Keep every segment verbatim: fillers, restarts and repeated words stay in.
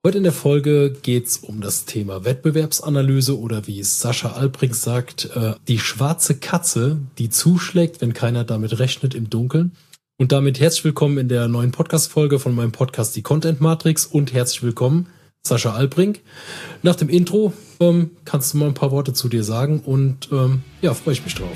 Heute in der Folge geht's um das Thema Wettbewerbsanalyse oder wie es Sascha Albrink sagt, äh, die schwarze Katze, die zuschlägt, wenn keiner damit rechnet im Dunkeln. Und damit herzlich willkommen in der neuen Podcast-Folge von meinem Podcast Die Content Matrix und herzlich willkommen Sascha Albrink. Nach dem Intro ähm, kannst du mal ein paar Worte zu dir sagen und ähm, ja, freue ich mich drauf.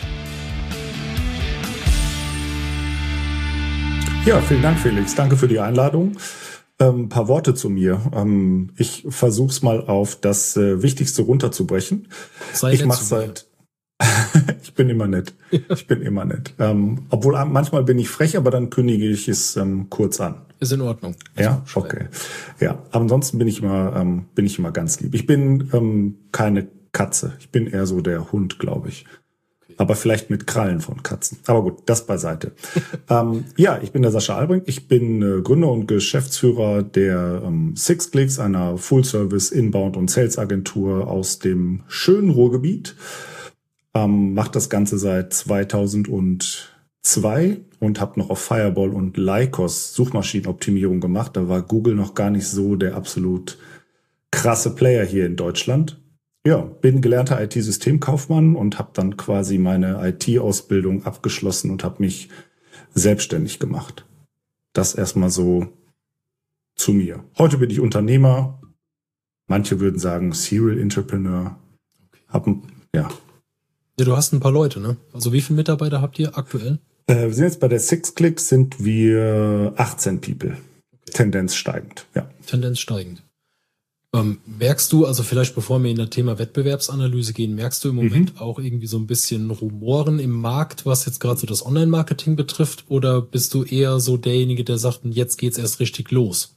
Ja, vielen Dank, Felix. Danke für die Einladung. Ein ähm, paar Worte zu mir. Ähm, ich versuche es mal auf das äh, Wichtigste runterzubrechen. Sei ich mache seit. Ich bin immer nett. Ich bin immer nett. Ähm, obwohl manchmal bin ich frech, aber dann kündige ich es ähm, kurz an. Ist in Ordnung. Ja, okay. Ja, aber ansonsten bin ich immer ähm, bin ich immer ganz lieb. Ich bin ähm, keine Katze. Ich bin eher so der Hund, glaube ich. Aber vielleicht mit Krallen von Katzen. Aber gut, das beiseite. ähm, ja, ich bin der Sascha Albrink. Ich bin äh, Gründer und Geschäftsführer der ähm, SixClicks, einer Full-Service Inbound- und Sales-Agentur aus dem schönen Ruhrgebiet. Ähm, mache das Ganze seit zweitausendzwei und habe noch auf Fireball und Lycos Suchmaschinenoptimierung gemacht. Da war Google noch gar nicht so der absolut krasse Player hier in Deutschland. Ja, bin gelernter I T-Systemkaufmann und habe dann quasi meine I T-Ausbildung abgeschlossen und habe mich selbstständig gemacht. Das erstmal so zu mir. Heute bin ich Unternehmer. Manche würden sagen Serial Entrepreneur. Hab, ja. Ja, du hast ein paar Leute, ne? Also wie viele Mitarbeiter habt ihr aktuell? Äh, wir sind jetzt bei der SixClicks, sind wir achtzehn People. Okay. Tendenz steigend, ja. Tendenz steigend. Ähm, merkst du, also vielleicht bevor wir in das Thema Wettbewerbsanalyse gehen, merkst du im Moment mhm. auch irgendwie so ein bisschen Rumoren im Markt, was jetzt gerade so das Online-Marketing betrifft? Oder bist du eher so derjenige, der sagt, jetzt geht's erst richtig los?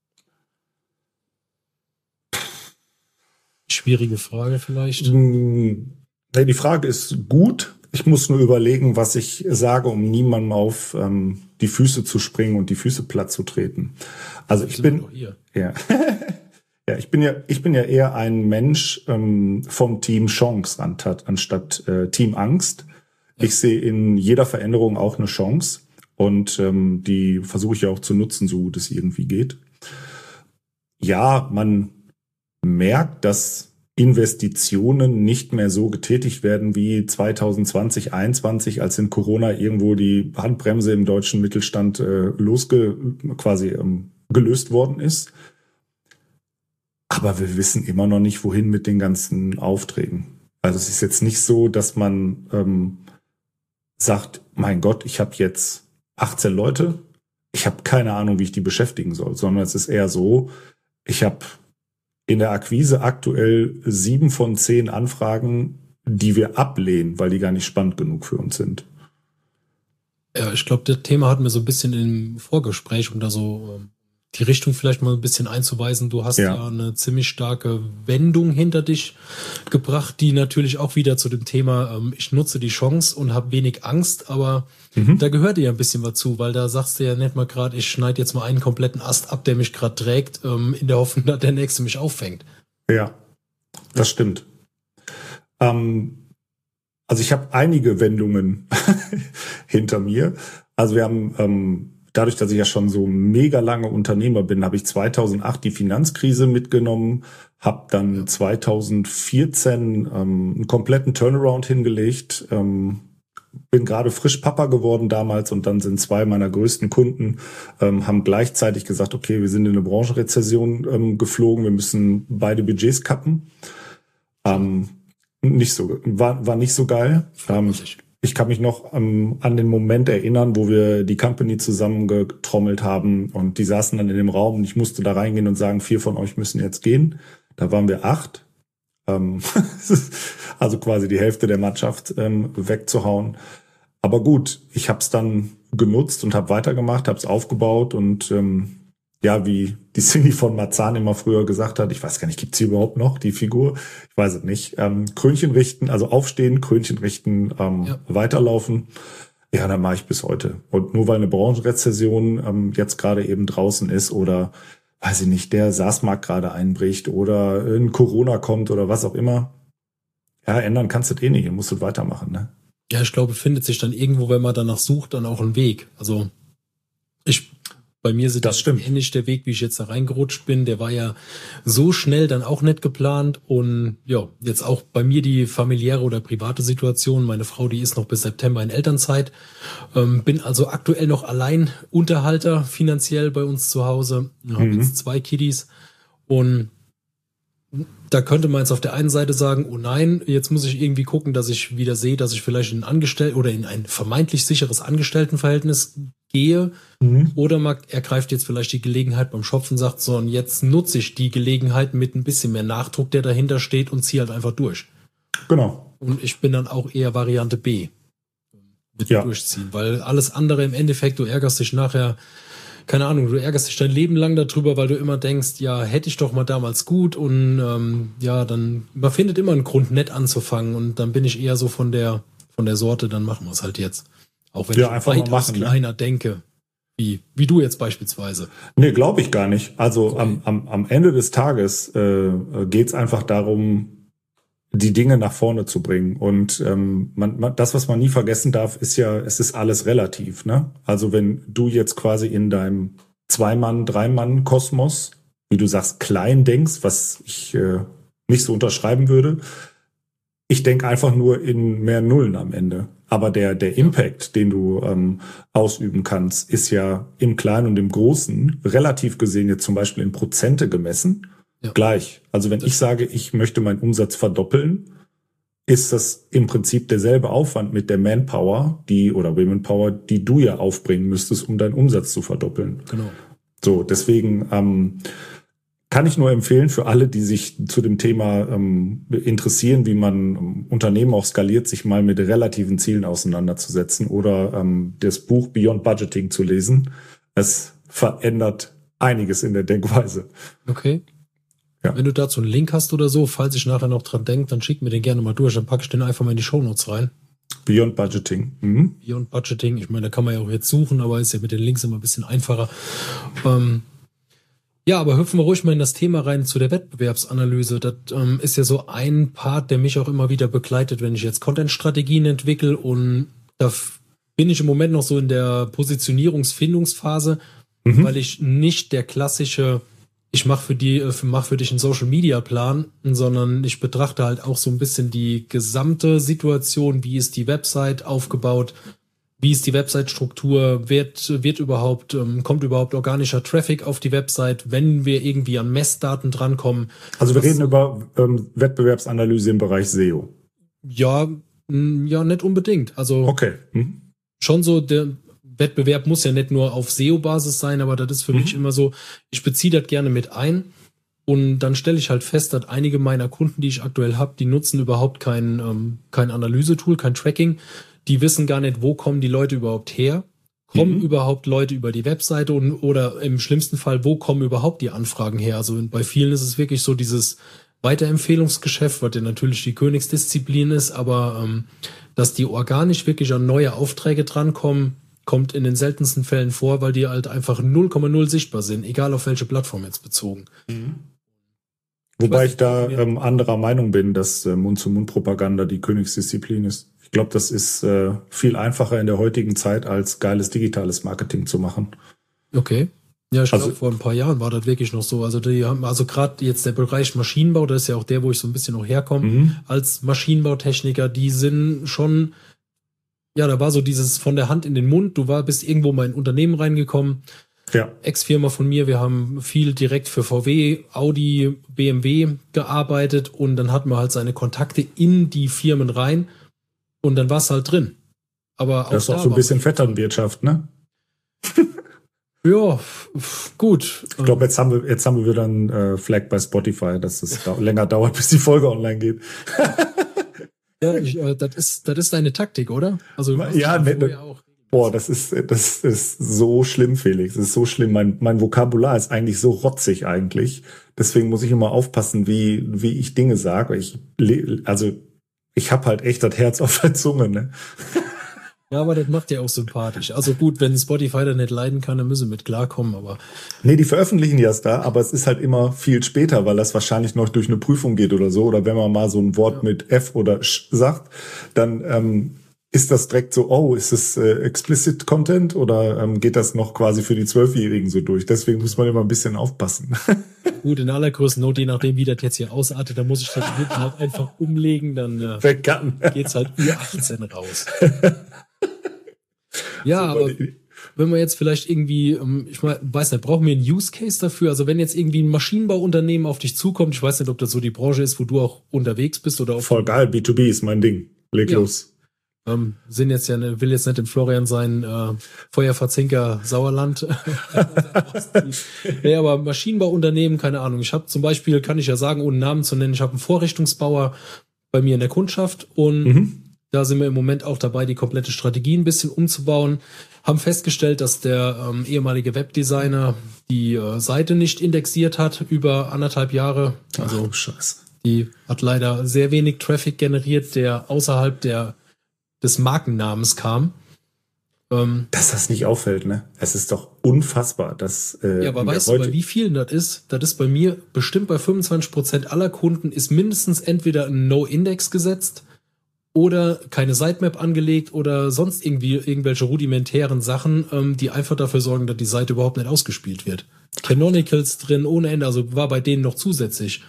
Schwierige Frage vielleicht. Die Frage ist gut. Ich muss nur überlegen, was ich sage, um niemandem auf ähm, die Füße zu springen und die Füße platt zu treten. Also ich bin hier. Ja. Ja, ich bin ja, ich bin ja eher ein Mensch ähm, vom Team Chance anstatt, anstatt äh, Team Angst. Ja. Ich sehe in jeder Veränderung auch eine Chance und ähm, die versuche ich ja auch zu nutzen, so gut es irgendwie geht. Ja, man merkt, dass Investitionen nicht mehr so getätigt werden wie zwanzig zwanzig, einundzwanzig, als in Corona irgendwo die Handbremse im deutschen Mittelstand äh, losge quasi ähm, gelöst worden ist. Aber wir wissen immer noch nicht, wohin mit den ganzen Aufträgen. Also es ist jetzt nicht so, dass man ähm, sagt, mein Gott, ich habe jetzt achtzehn Leute, ich habe keine Ahnung, wie ich die beschäftigen soll, sondern es ist eher so, ich habe in der Akquise aktuell sieben von zehn Anfragen, die wir ablehnen, weil die gar nicht spannend genug für uns sind. Ja, ich glaube, das Thema hatten wir so ein bisschen im Vorgespräch, um da so die Richtung vielleicht mal ein bisschen einzuweisen. Du hast ja. ja eine ziemlich starke Wendung hinter dich gebracht, die natürlich auch wieder zu dem Thema, ähm, ich nutze die Chance und habe wenig Angst, aber mhm. da gehört dir ja ein bisschen was zu, weil da sagst du ja nicht mal gerade, ich schneide jetzt mal einen kompletten Ast ab, der mich gerade trägt, ähm, in der Hoffnung, dass der nächste mich auffängt. Ja, das stimmt. Ähm, also ich habe einige Wendungen hinter mir. Also wir haben ähm, Dadurch, dass ich ja schon so mega lange Unternehmer bin, habe ich zweitausendacht die Finanzkrise mitgenommen, habe dann zweitausendvierzehn ähm, einen kompletten Turnaround hingelegt, ähm, bin gerade frisch Papa geworden damals und dann sind zwei meiner größten Kunden, ähm, haben gleichzeitig gesagt, okay, wir sind in eine Branchenrezession ähm, geflogen, wir müssen beide Budgets kappen. Ähm, nicht so, war, war nicht so geil. Ähm, Ich kann mich noch ähm, an den Moment erinnern, wo wir die Company zusammengetrommelt haben und die saßen dann in dem Raum und ich musste da reingehen und sagen, vier von euch müssen jetzt gehen. Da waren wir acht. Ähm, also quasi die Hälfte der Mannschaft ähm, wegzuhauen. Aber gut, ich habe es dann genutzt und habe weitergemacht, habe es aufgebaut und ähm, ja, wie die Cindy von Marzahn immer früher gesagt hat, ich weiß gar nicht, gibt's sie überhaupt noch, die Figur? Ich weiß es nicht. Ähm, Krönchen richten, also aufstehen, Krönchen richten, ähm, ja. weiterlaufen. Ja, dann mache ich bis heute. Und nur weil eine Branchenrezession ähm, jetzt gerade eben draußen ist oder, weiß ich nicht, der SaaS-Markt gerade einbricht oder ein Corona kommt oder was auch immer, ja, ändern kannst du das eh nicht, du musst du weitermachen, ne? Ja, ich glaube, findet sich dann irgendwo, wenn man danach sucht, dann auch ein Weg. Also ich Bei mir ist das ähnlich der Weg, wie ich jetzt da reingerutscht bin. Der war ja so schnell dann auch nicht geplant. Und ja, jetzt auch bei mir die familiäre oder private Situation. Meine Frau, die ist noch bis September in Elternzeit. Ähm, bin also aktuell noch allein Unterhalter finanziell bei uns zu Hause. Ich habe mhm. jetzt zwei Kiddies. Und da könnte man jetzt auf der einen Seite sagen, oh nein, jetzt muss ich irgendwie gucken, dass ich wieder sehe, dass ich vielleicht in ein Angestell- oder in ein vermeintlich sicheres Angestelltenverhältnis gehe. Mhm. Oder man ergreift jetzt vielleicht die Gelegenheit beim Schopf und sagt so, und jetzt nutze ich die Gelegenheit mit ein bisschen mehr Nachdruck, der dahinter steht, und ziehe halt einfach durch. Genau. Und ich bin dann auch eher Variante B. Mit ja. durchziehen, weil alles andere im Endeffekt, du ärgerst dich nachher, keine Ahnung, du ärgerst dich dein Leben lang darüber, weil du immer denkst, ja, hätte ich doch mal damals gut, und ähm, ja, dann, man findet immer einen Grund, nett anzufangen, und dann bin ich eher so von der von der Sorte, dann machen wir es halt jetzt. Auch wenn ja, ich einfach weitaus machen, kleiner ne? denke, wie wie du jetzt beispielsweise. Nee, glaube ich gar nicht. Also okay. am, am, am Ende des Tages äh, geht's einfach darum, die Dinge nach vorne zu bringen. Und ähm, man, man, das, was man nie vergessen darf, ist ja, es ist alles relativ. Ne? Also wenn du jetzt quasi in deinem Zwei-Mann-, Drei-Mann-Kosmos, wie du sagst, klein denkst, was ich äh, nicht so unterschreiben würde, ich denke einfach nur in mehr Nullen am Ende. Aber der der Impact, den du ähm, ausüben kannst, ist ja im Kleinen und im Großen relativ gesehen jetzt zum Beispiel in Prozente gemessen. Ja. Gleich. Also wenn das ich sage, ich möchte meinen Umsatz verdoppeln, ist das im Prinzip derselbe Aufwand mit der Manpower, die oder Womenpower, die du ja aufbringen müsstest, um deinen Umsatz zu verdoppeln. Genau. So, deswegen ähm, kann ich nur empfehlen für alle, die sich zu dem Thema ähm, interessieren, wie man ähm, Unternehmen auch skaliert, sich mal mit relativen Zielen auseinanderzusetzen oder ähm, das Buch Beyond Budgeting zu lesen. Es verändert einiges in der Denkweise. Okay. Ja. Wenn du dazu einen Link hast oder so, falls ich nachher noch dran denke, dann schick mir den gerne mal durch, dann packe ich den einfach mal in die Shownotes rein. Beyond Budgeting. Mhm. Beyond Budgeting, ich meine, da kann man ja auch jetzt suchen, aber ist ja mit den Links immer ein bisschen einfacher. Ähm, ja, aber hüpfen wir ruhig mal in das Thema rein zu der Wettbewerbsanalyse. Das ähm, ist ja so ein Part, der mich auch immer wieder begleitet, wenn ich jetzt Content-Strategien entwickle, und da f- bin ich im Moment noch so in der Positionierungsfindungsphase, mhm. weil ich nicht der klassische ich mache für die, mach für dich einen Social-Media-Plan, sondern ich betrachte halt auch so ein bisschen die gesamte Situation, wie ist die Website aufgebaut, wie ist die Website-Struktur, wird, wird überhaupt, ähm, kommt überhaupt organischer Traffic auf die Website, wenn wir irgendwie an Messdaten drankommen. Also wir das, reden über ähm, Wettbewerbsanalyse im Bereich S E O. Ja, mh, ja, nicht unbedingt. Also okay. Mhm. Schon so der Wettbewerb muss ja nicht nur auf S E O-Basis sein, aber das ist für mhm. mich immer so, ich beziehe das gerne mit ein, und dann stelle ich halt fest, dass einige meiner Kunden, die ich aktuell habe, die nutzen überhaupt kein, ähm, kein Analysetool, kein Tracking. Die wissen gar nicht, wo kommen die Leute überhaupt her. Kommen mhm. überhaupt Leute über die Webseite, und oder im schlimmsten Fall, wo kommen überhaupt die Anfragen her? Also bei vielen ist es wirklich so dieses Weiterempfehlungsgeschäft, was ja natürlich die Königsdisziplin ist, aber ähm, dass die organisch wirklich an neue Aufträge drankommen, kommt in den seltensten Fällen vor, weil die halt einfach null Komma null sichtbar sind, egal auf welche Plattform jetzt bezogen. Mhm. Wobei ich, ich da ähm, anderer Meinung bin, dass äh, Mund-zu-Mund-Propaganda die Königsdisziplin ist. Ich glaube, das ist äh, viel einfacher in der heutigen Zeit, als geiles digitales Marketing zu machen. Okay. Ja, ich also, glaube, vor ein paar Jahren war das wirklich noch so. Also die haben, also gerade jetzt der Bereich Maschinenbau, das ist ja auch der, wo ich so ein bisschen noch herkomme, mhm. als Maschinenbautechniker, die sind schon, ja, da war so dieses von der Hand in den Mund, du war, bist irgendwo mal in ein Unternehmen reingekommen, ja. Ex-Firma von mir, wir haben viel direkt für V W, Audi, B M W gearbeitet, und dann hatten wir halt seine Kontakte in die Firmen rein, und dann war es halt drin. Aber auch das ist auch so ein bisschen Vetternwirtschaft, ne? Ja, gut. Ich glaube, jetzt haben wir jetzt haben wir wieder einen äh, Flag bei Spotify, dass es da länger dauert, bis die Folge online geht. Ja, ich, äh, das ist das ist deine Taktik, oder? Also ja, ne, ne, auch. Boah, das ist das ist so schlimm, Felix. Das ist so schlimm. Mein mein Vokabular ist eigentlich so rotzig eigentlich. Deswegen muss ich immer aufpassen, wie wie ich Dinge sage. Ich also ich habe halt echt das Herz auf der Zunge, ne? Ja, aber das macht ja auch sympathisch. Also gut, wenn Spotify da nicht leiden kann, dann müssen wir mit klarkommen, aber... Nee, die veröffentlichen ja es da, aber es ist halt immer viel später, weil das wahrscheinlich noch durch eine Prüfung geht oder so. Oder wenn man mal so ein Wort ja. mit F oder Sch sagt, dann ähm, ist das direkt so, oh, ist es äh, explicit Content oder ähm, geht das noch quasi für die Zwölfjährigen so durch? Deswegen muss man immer ein bisschen aufpassen. Gut, in allergrößten Not, je nachdem, wie das jetzt hier ausartet, dann muss ich das hinten halt einfach umlegen, dann äh, geht's halt Ü achtzehn raus. Ja, aber wenn wir jetzt vielleicht irgendwie, ich weiß nicht, brauchen wir einen Use Case dafür? Also wenn jetzt irgendwie ein Maschinenbauunternehmen auf dich zukommt, ich weiß nicht, ob das so die Branche ist, wo du auch unterwegs bist oder. Voll geil, B zwei B ist mein Ding. Leg ja. los. Ähm, sind jetzt ja, will jetzt nicht im Florian sein, äh, Feuerverzinker Sauerland. Nee, aber Maschinenbauunternehmen, keine Ahnung. Ich habe zum Beispiel, kann ich ja sagen, ohne Namen zu nennen, ich habe einen Vorrichtungsbauer bei mir in der Kundschaft und mhm. da sind wir im Moment auch dabei, die komplette Strategie ein bisschen umzubauen. Haben festgestellt, dass der ähm, ehemalige Webdesigner die äh, Seite nicht indexiert hat über anderthalb Jahre. Also Ach, Scheiße. Die hat leider sehr wenig Traffic generiert, der außerhalb der des Markennamens kam. Ähm, dass das nicht auffällt, ne? Es ist doch unfassbar, dass äh, ja, aber weißt du, bei wie vielen das ist? Das ist bei mir bestimmt bei fünfundzwanzig Prozent aller Kunden ist mindestens entweder ein No-Index gesetzt oder keine Sitemap angelegt oder sonst irgendwie irgendwelche rudimentären Sachen, ähm, die einfach dafür sorgen, dass die Seite überhaupt nicht ausgespielt wird. Canonicals drin ohne Ende, also war bei denen noch zusätzlich.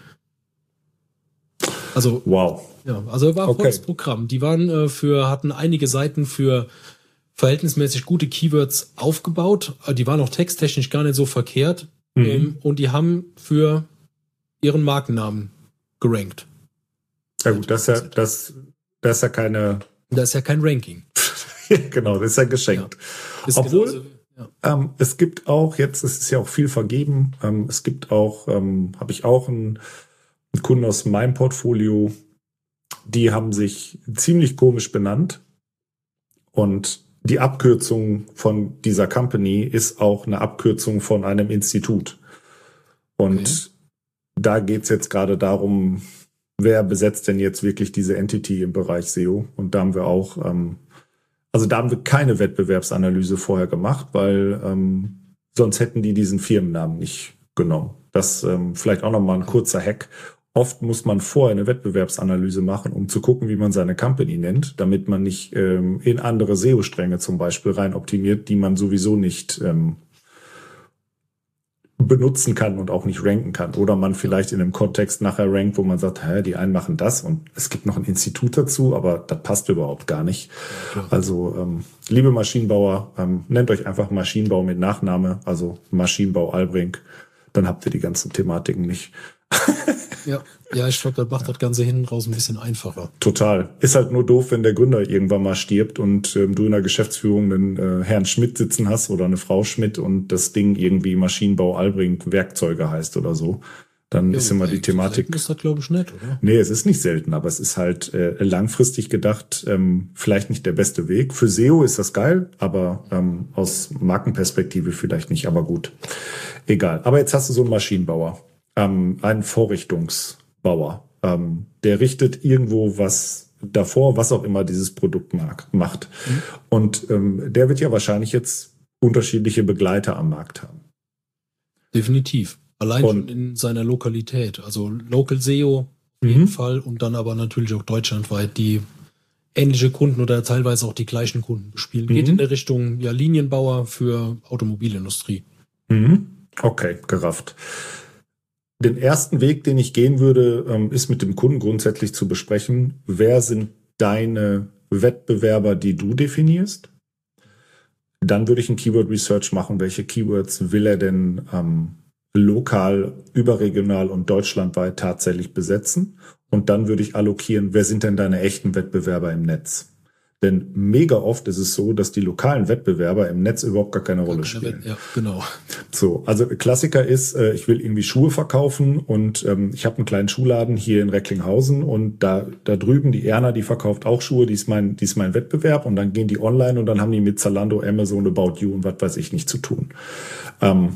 Also wow. Ja, also war volles okay. Programm. Die waren äh, für, hatten einige Seiten für verhältnismäßig gute Keywords aufgebaut. Die waren auch texttechnisch gar nicht so verkehrt. Mhm. Ähm, und die haben für ihren Markennamen gerankt. Ja gut, das ist ja, das, das ist ja keine... Das ist ja kein Ranking. Genau, das ist ja geschenkt. Ja. Ist Obwohl, genauso, ja. ähm, es gibt auch, jetzt ist es ja auch viel vergeben, ähm, es gibt auch, ähm, habe ich auch einen, einen Kunden aus meinem Portfolio, die haben sich ziemlich komisch benannt und die Abkürzung von dieser Company ist auch eine Abkürzung von einem Institut. Und okay. da geht's jetzt gerade darum, wer besetzt denn jetzt wirklich diese Entity im Bereich S E O? Und da haben wir auch, ähm, also da haben wir keine Wettbewerbsanalyse vorher gemacht, weil ähm, sonst hätten die diesen Firmennamen nicht genommen. Das ähm, vielleicht auch nochmal ein kurzer Hack. Oft muss man vorher eine Wettbewerbsanalyse machen, um zu gucken, wie man seine Company nennt, damit man nicht ähm, in andere S E O-Stränge zum Beispiel rein optimiert, die man sowieso nicht ähm, benutzen kann und auch nicht ranken kann. Oder man vielleicht in einem Kontext nachher rankt, wo man sagt, hä, die einen machen das und es gibt noch ein Institut dazu, aber das passt überhaupt gar nicht. Ja, also ähm, liebe Maschinenbauer, ähm, nennt euch einfach Maschinenbau mit Nachname, also Maschinenbau Albrink, dann habt ihr die ganzen Thematiken nicht. Ja, ja, ich glaube, das macht das Ganze hinten raus ein bisschen einfacher. Total. Ist halt nur doof, wenn der Gründer irgendwann mal stirbt und ähm, du in der Geschäftsführung einen äh, Herrn Schmidt sitzen hast oder eine Frau Schmidt und das Ding irgendwie Maschinenbau Albrink Werkzeuge heißt oder so. Dann ja, ist immer die Thematik. Ist das, glaube ich, nicht, oder? Nee, es ist nicht selten, aber es ist halt äh, langfristig gedacht, ähm, vielleicht nicht der beste Weg. Für S E O ist das geil, aber ähm, aus Markenperspektive vielleicht nicht, aber gut. Egal. Aber jetzt hast du so einen Maschinenbauer. Ähm, ein Vorrichtungsbauer, ähm, der richtet irgendwo was davor, was auch immer dieses Produkt mag, macht. Mhm. Und ähm, der wird ja wahrscheinlich jetzt unterschiedliche Begleiter am Markt haben. Definitiv. Allein und, schon in seiner Lokalität. Also Local S E O auf jeden mhm. Fall und dann aber natürlich auch deutschlandweit, die ähnliche Kunden oder teilweise auch die gleichen Kunden bespielen. Mhm. Geht in der Richtung ja Linienbauer für Automobilindustrie. Mhm. Okay, gerafft. Den ersten Weg, den ich gehen würde, ist mit dem Kunden grundsätzlich zu besprechen, wer sind deine Wettbewerber, die du definierst. Dann würde ich ein Keyword Research machen, welche Keywords will er denn ähm, lokal, überregional und deutschlandweit tatsächlich besetzen. Und dann würde ich allokieren, wer sind denn deine echten Wettbewerber im Netz. Denn mega oft ist es so, dass die lokalen Wettbewerber im Netz überhaupt gar keine Rolle spielen. Ja, genau. So, also Klassiker ist, äh, ich will irgendwie Schuhe verkaufen und ähm, ich habe einen kleinen Schuhladen hier in Recklinghausen und da da drüben die Erna, die verkauft auch Schuhe, die ist mein die ist mein Wettbewerb und dann gehen die online und dann haben die mit Zalando, Amazon, About You und was weiß ich nicht zu tun. Ähm,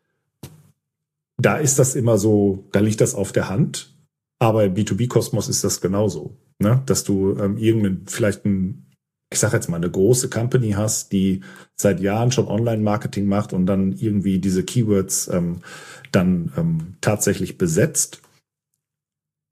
da ist das immer so, da liegt das auf der Hand, aber im B zwei B-Kosmos ist das genauso, ne? Dass du ähm, irgendeinen vielleicht ein ich sage jetzt mal, eine große Company hast, die seit Jahren schon Online-Marketing macht und dann irgendwie diese Keywords ähm, dann ähm, tatsächlich besetzt.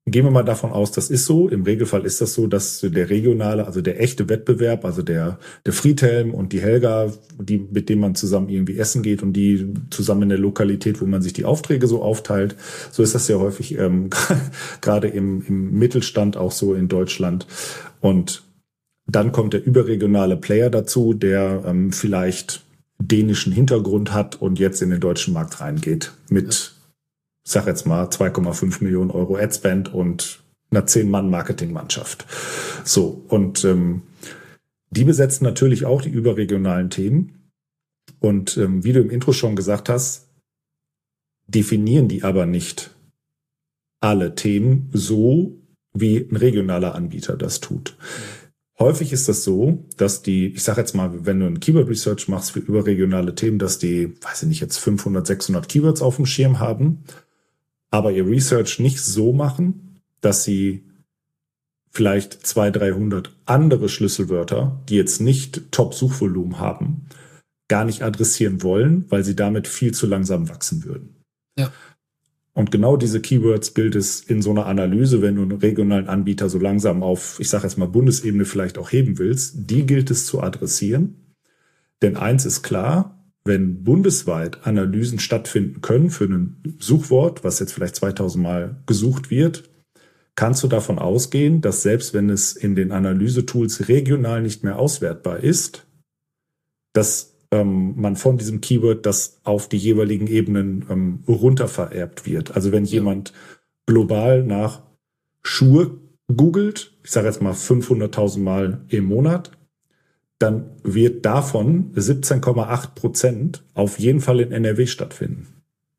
gehen wir mal davon aus, das ist so. Im Regelfall ist das so, dass der regionale, also der echte Wettbewerb, also der, der Friedhelm und die Helga, die, mit denen man zusammen irgendwie essen geht und die zusammen in der Lokalität, wo man sich die Aufträge so aufteilt. So ist das ja häufig, ähm, gerade im, im Mittelstand auch so in Deutschland. Und dann kommt der überregionale Player dazu, der ähm, vielleicht dänischen Hintergrund hat und jetzt in den deutschen Markt reingeht mit, ich sag jetzt mal, zwei Komma fünf Millionen Euro Adspend und einer zehn-Mann-Marketingmannschaft. So, und ähm, die besetzen natürlich auch die überregionalen Themen. Und ähm, wie du im Intro schon gesagt hast, definieren die aber nicht alle Themen so, wie ein regionaler Anbieter das tut. Häufig ist das so, dass die, ich sage jetzt mal, wenn du ein Keyword Research machst für überregionale Themen, dass die, weiß ich nicht, jetzt fünfhundert, sechshundert Keywords auf dem Schirm haben, aber ihr Research nicht so machen, dass sie vielleicht zweihundert, dreihundert andere Schlüsselwörter, die jetzt nicht Top-Suchvolumen haben, gar nicht adressieren wollen, weil sie damit viel zu langsam wachsen würden. Ja. Und genau diese Keywords gilt es in so einer Analyse, wenn du einen regionalen Anbieter so langsam auf, ich sage jetzt mal Bundesebene vielleicht auch heben willst, die gilt es zu adressieren. Denn eins ist klar, wenn bundesweit Analysen stattfinden können für ein Suchwort, was jetzt vielleicht zweitausend Mal gesucht wird, kannst du davon ausgehen, dass selbst wenn es in den Analysetools regional nicht mehr auswertbar ist, dass ähm, man von diesem Keyword das auf die jeweiligen Ebenen ähm, runter vererbt wird. Also wenn jemand global nach Schuhe googelt, ich sage jetzt mal fünfhunderttausend Mal im Monat, dann wird davon siebzehn Komma acht Prozent auf jeden Fall in N R W stattfinden.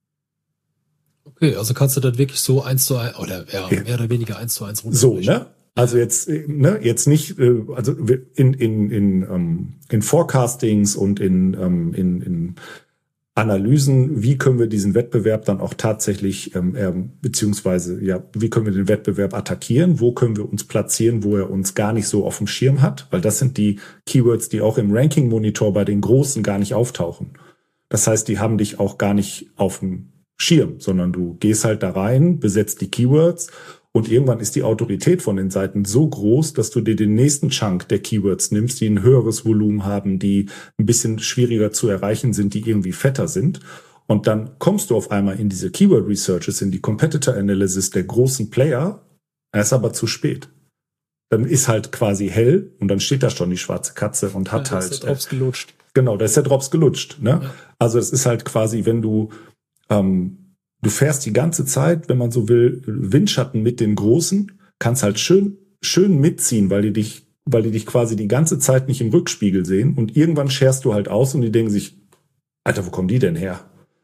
Okay, also kannst du das wirklich so eins zu eins oder ja, mehr oder weniger eins zu eins runterbrechen. So, ne? Also jetzt, ne, jetzt nicht, also in in in in Forecastings und in in in Analysen, wie können wir diesen Wettbewerb dann auch tatsächlich ähm, beziehungsweise ja, wie können wir den Wettbewerb attackieren? Wo können wir uns platzieren, wo er uns gar nicht so auf dem Schirm hat? Weil das sind die Keywords, die auch im Ranking-Monitor bei den Großen gar nicht auftauchen. Das heißt, die haben dich auch gar nicht auf dem Schirm, sondern du gehst halt da rein, besetzt die Keywords. Und irgendwann ist die Autorität von den Seiten so groß, dass du dir den nächsten Chunk der Keywords nimmst, die ein höheres Volumen haben, die ein bisschen schwieriger zu erreichen sind, die irgendwie fetter sind. Und dann kommst du auf einmal in diese Keyword Researches, in die Competitor Analysis der großen Player. Er ist aber zu spät. Dann ist halt quasi hell und dann steht da schon die schwarze Katze und hat ja, halt. Da ist der Drops gelutscht. Genau, da ist der Drops gelutscht. Ne? Ja. Also es ist halt quasi, wenn du ähm, Du fährst die ganze Zeit, wenn man so will, Windschatten mit den Großen, kannst halt schön, schön mitziehen, weil die dich, weil die dich quasi die ganze Zeit nicht im Rückspiegel sehen und irgendwann scherst du halt aus und die denken sich, Alter, wo kommen die denn her?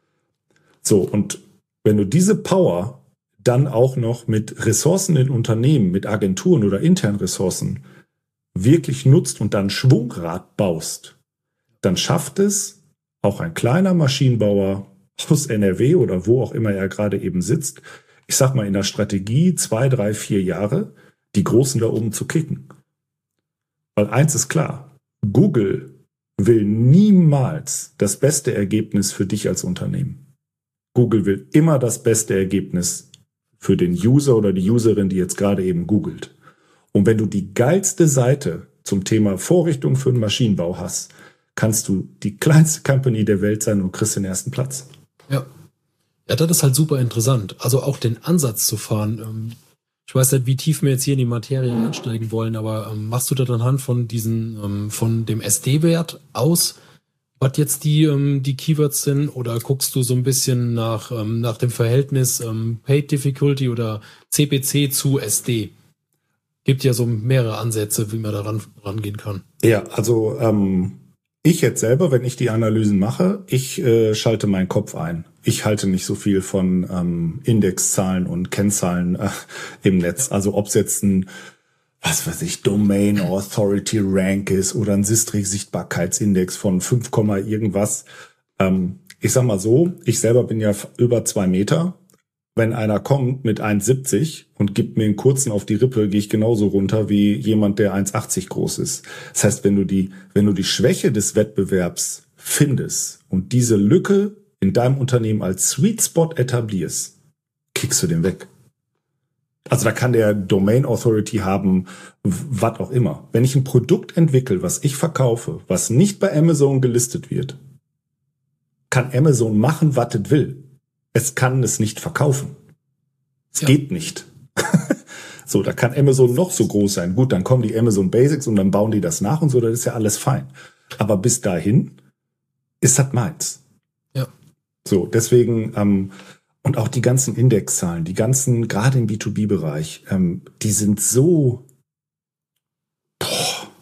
So, und wenn du diese Power dann auch noch mit Ressourcen in Unternehmen, mit Agenturen oder internen Ressourcen wirklich nutzt und dann Schwungrad baust, dann schafft es auch ein kleiner Maschinenbauer aus N R W oder wo auch immer er gerade eben sitzt, ich sag mal in der Strategie zwei, drei, vier Jahre, die Großen da oben zu kicken. Weil eins ist klar, Google will niemals das beste Ergebnis für dich als Unternehmen. Google will immer das beste Ergebnis für den User oder die Userin, die jetzt gerade eben googelt. Und wenn du die geilste Seite zum Thema Vorrichtung für den Maschinenbau hast, kannst du die kleinste Company der Welt sein und kriegst den ersten Platz. Ja. Ja, das ist halt super interessant. Also auch den Ansatz zu fahren. Ich weiß nicht, wie tief wir jetzt hier in die Materie einsteigen wollen, aber machst du das anhand von diesen, von dem S D-Wert aus, was jetzt die, die Keywords sind, oder guckst du so ein bisschen nach, nach dem Verhältnis Paid Difficulty oder C P C zu S D? Gibt ja so mehrere Ansätze, wie man da ran, rangehen kann. Ja, also, ähm ich jetzt selber, wenn ich die Analysen mache, ich äh, schalte meinen Kopf ein. Ich halte nicht so viel von ähm, Indexzahlen und Kennzahlen äh, im Netz. Also ob es jetzt ein, was weiß ich, Domain Authority Rank ist oder ein Sistrix-Sichtbarkeitsindex von fünf, irgendwas. Ähm, ich sag mal so, ich selber bin ja über zwei Meter. Wenn einer kommt mit eins siebzig und gibt mir einen kurzen auf die Rippe, gehe ich genauso runter wie jemand, der eins achtzig groß ist. Das heißt, wenn du die, wenn du die Schwäche des Wettbewerbs findest und diese Lücke in deinem Unternehmen als Sweet Spot etablierst, kickst du den weg. Also da kann der Domain Authority haben, was auch immer. Wenn ich ein Produkt entwickle, was ich verkaufe, was nicht bei Amazon gelistet wird, kann Amazon machen, was es will. Es kann es nicht verkaufen. Es ja. geht nicht. So, da kann Amazon noch so groß sein. Gut, dann kommen die Amazon Basics und dann bauen die das nach und so, das ist ja alles fein. Aber bis dahin ist das meins. Ja. So, deswegen, ähm, und auch die ganzen Indexzahlen, die ganzen, gerade im B zwei B-Bereich, ähm, die sind so boah,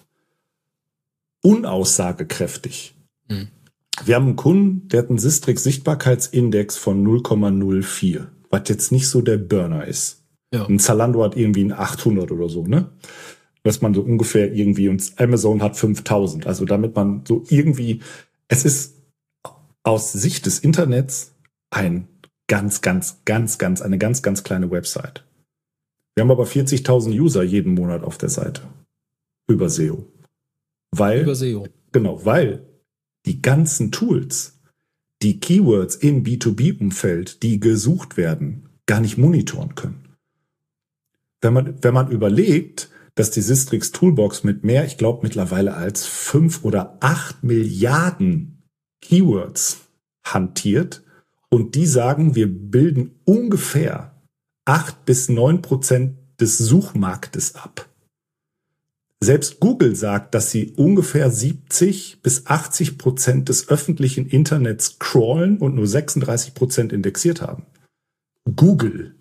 unaussagekräftig. Mhm. Wir haben einen Kunden, der hat einen Sistrix-Sichtbarkeitsindex von null Komma null vier, was jetzt nicht so der Burner ist. Ja. Ein Zalando hat irgendwie ein achthundert oder so, ne? Dass man so ungefähr irgendwie, und Amazon hat fünftausend. Also damit man so irgendwie, es ist aus Sicht des Internets ein ganz, ganz, ganz, ganz, eine ganz, ganz kleine Website. Wir haben aber vierzigtausend User jeden Monat auf der Seite. Über S E O. Weil, Über S E O. Genau, weil die ganzen Tools, die Keywords im B zwei B-Umfeld, die gesucht werden, gar nicht monitoren können. Wenn man, wenn man überlegt, dass die Sistrix Toolbox mit mehr, ich glaube mittlerweile als fünf oder acht Milliarden Keywords hantiert und die sagen, wir bilden ungefähr acht bis neun Prozent des Suchmarktes ab. Selbst Google sagt, dass sie ungefähr siebzig bis achtzig Prozent des öffentlichen Internets crawlen und nur sechsunddreißig Prozent indexiert haben. Google.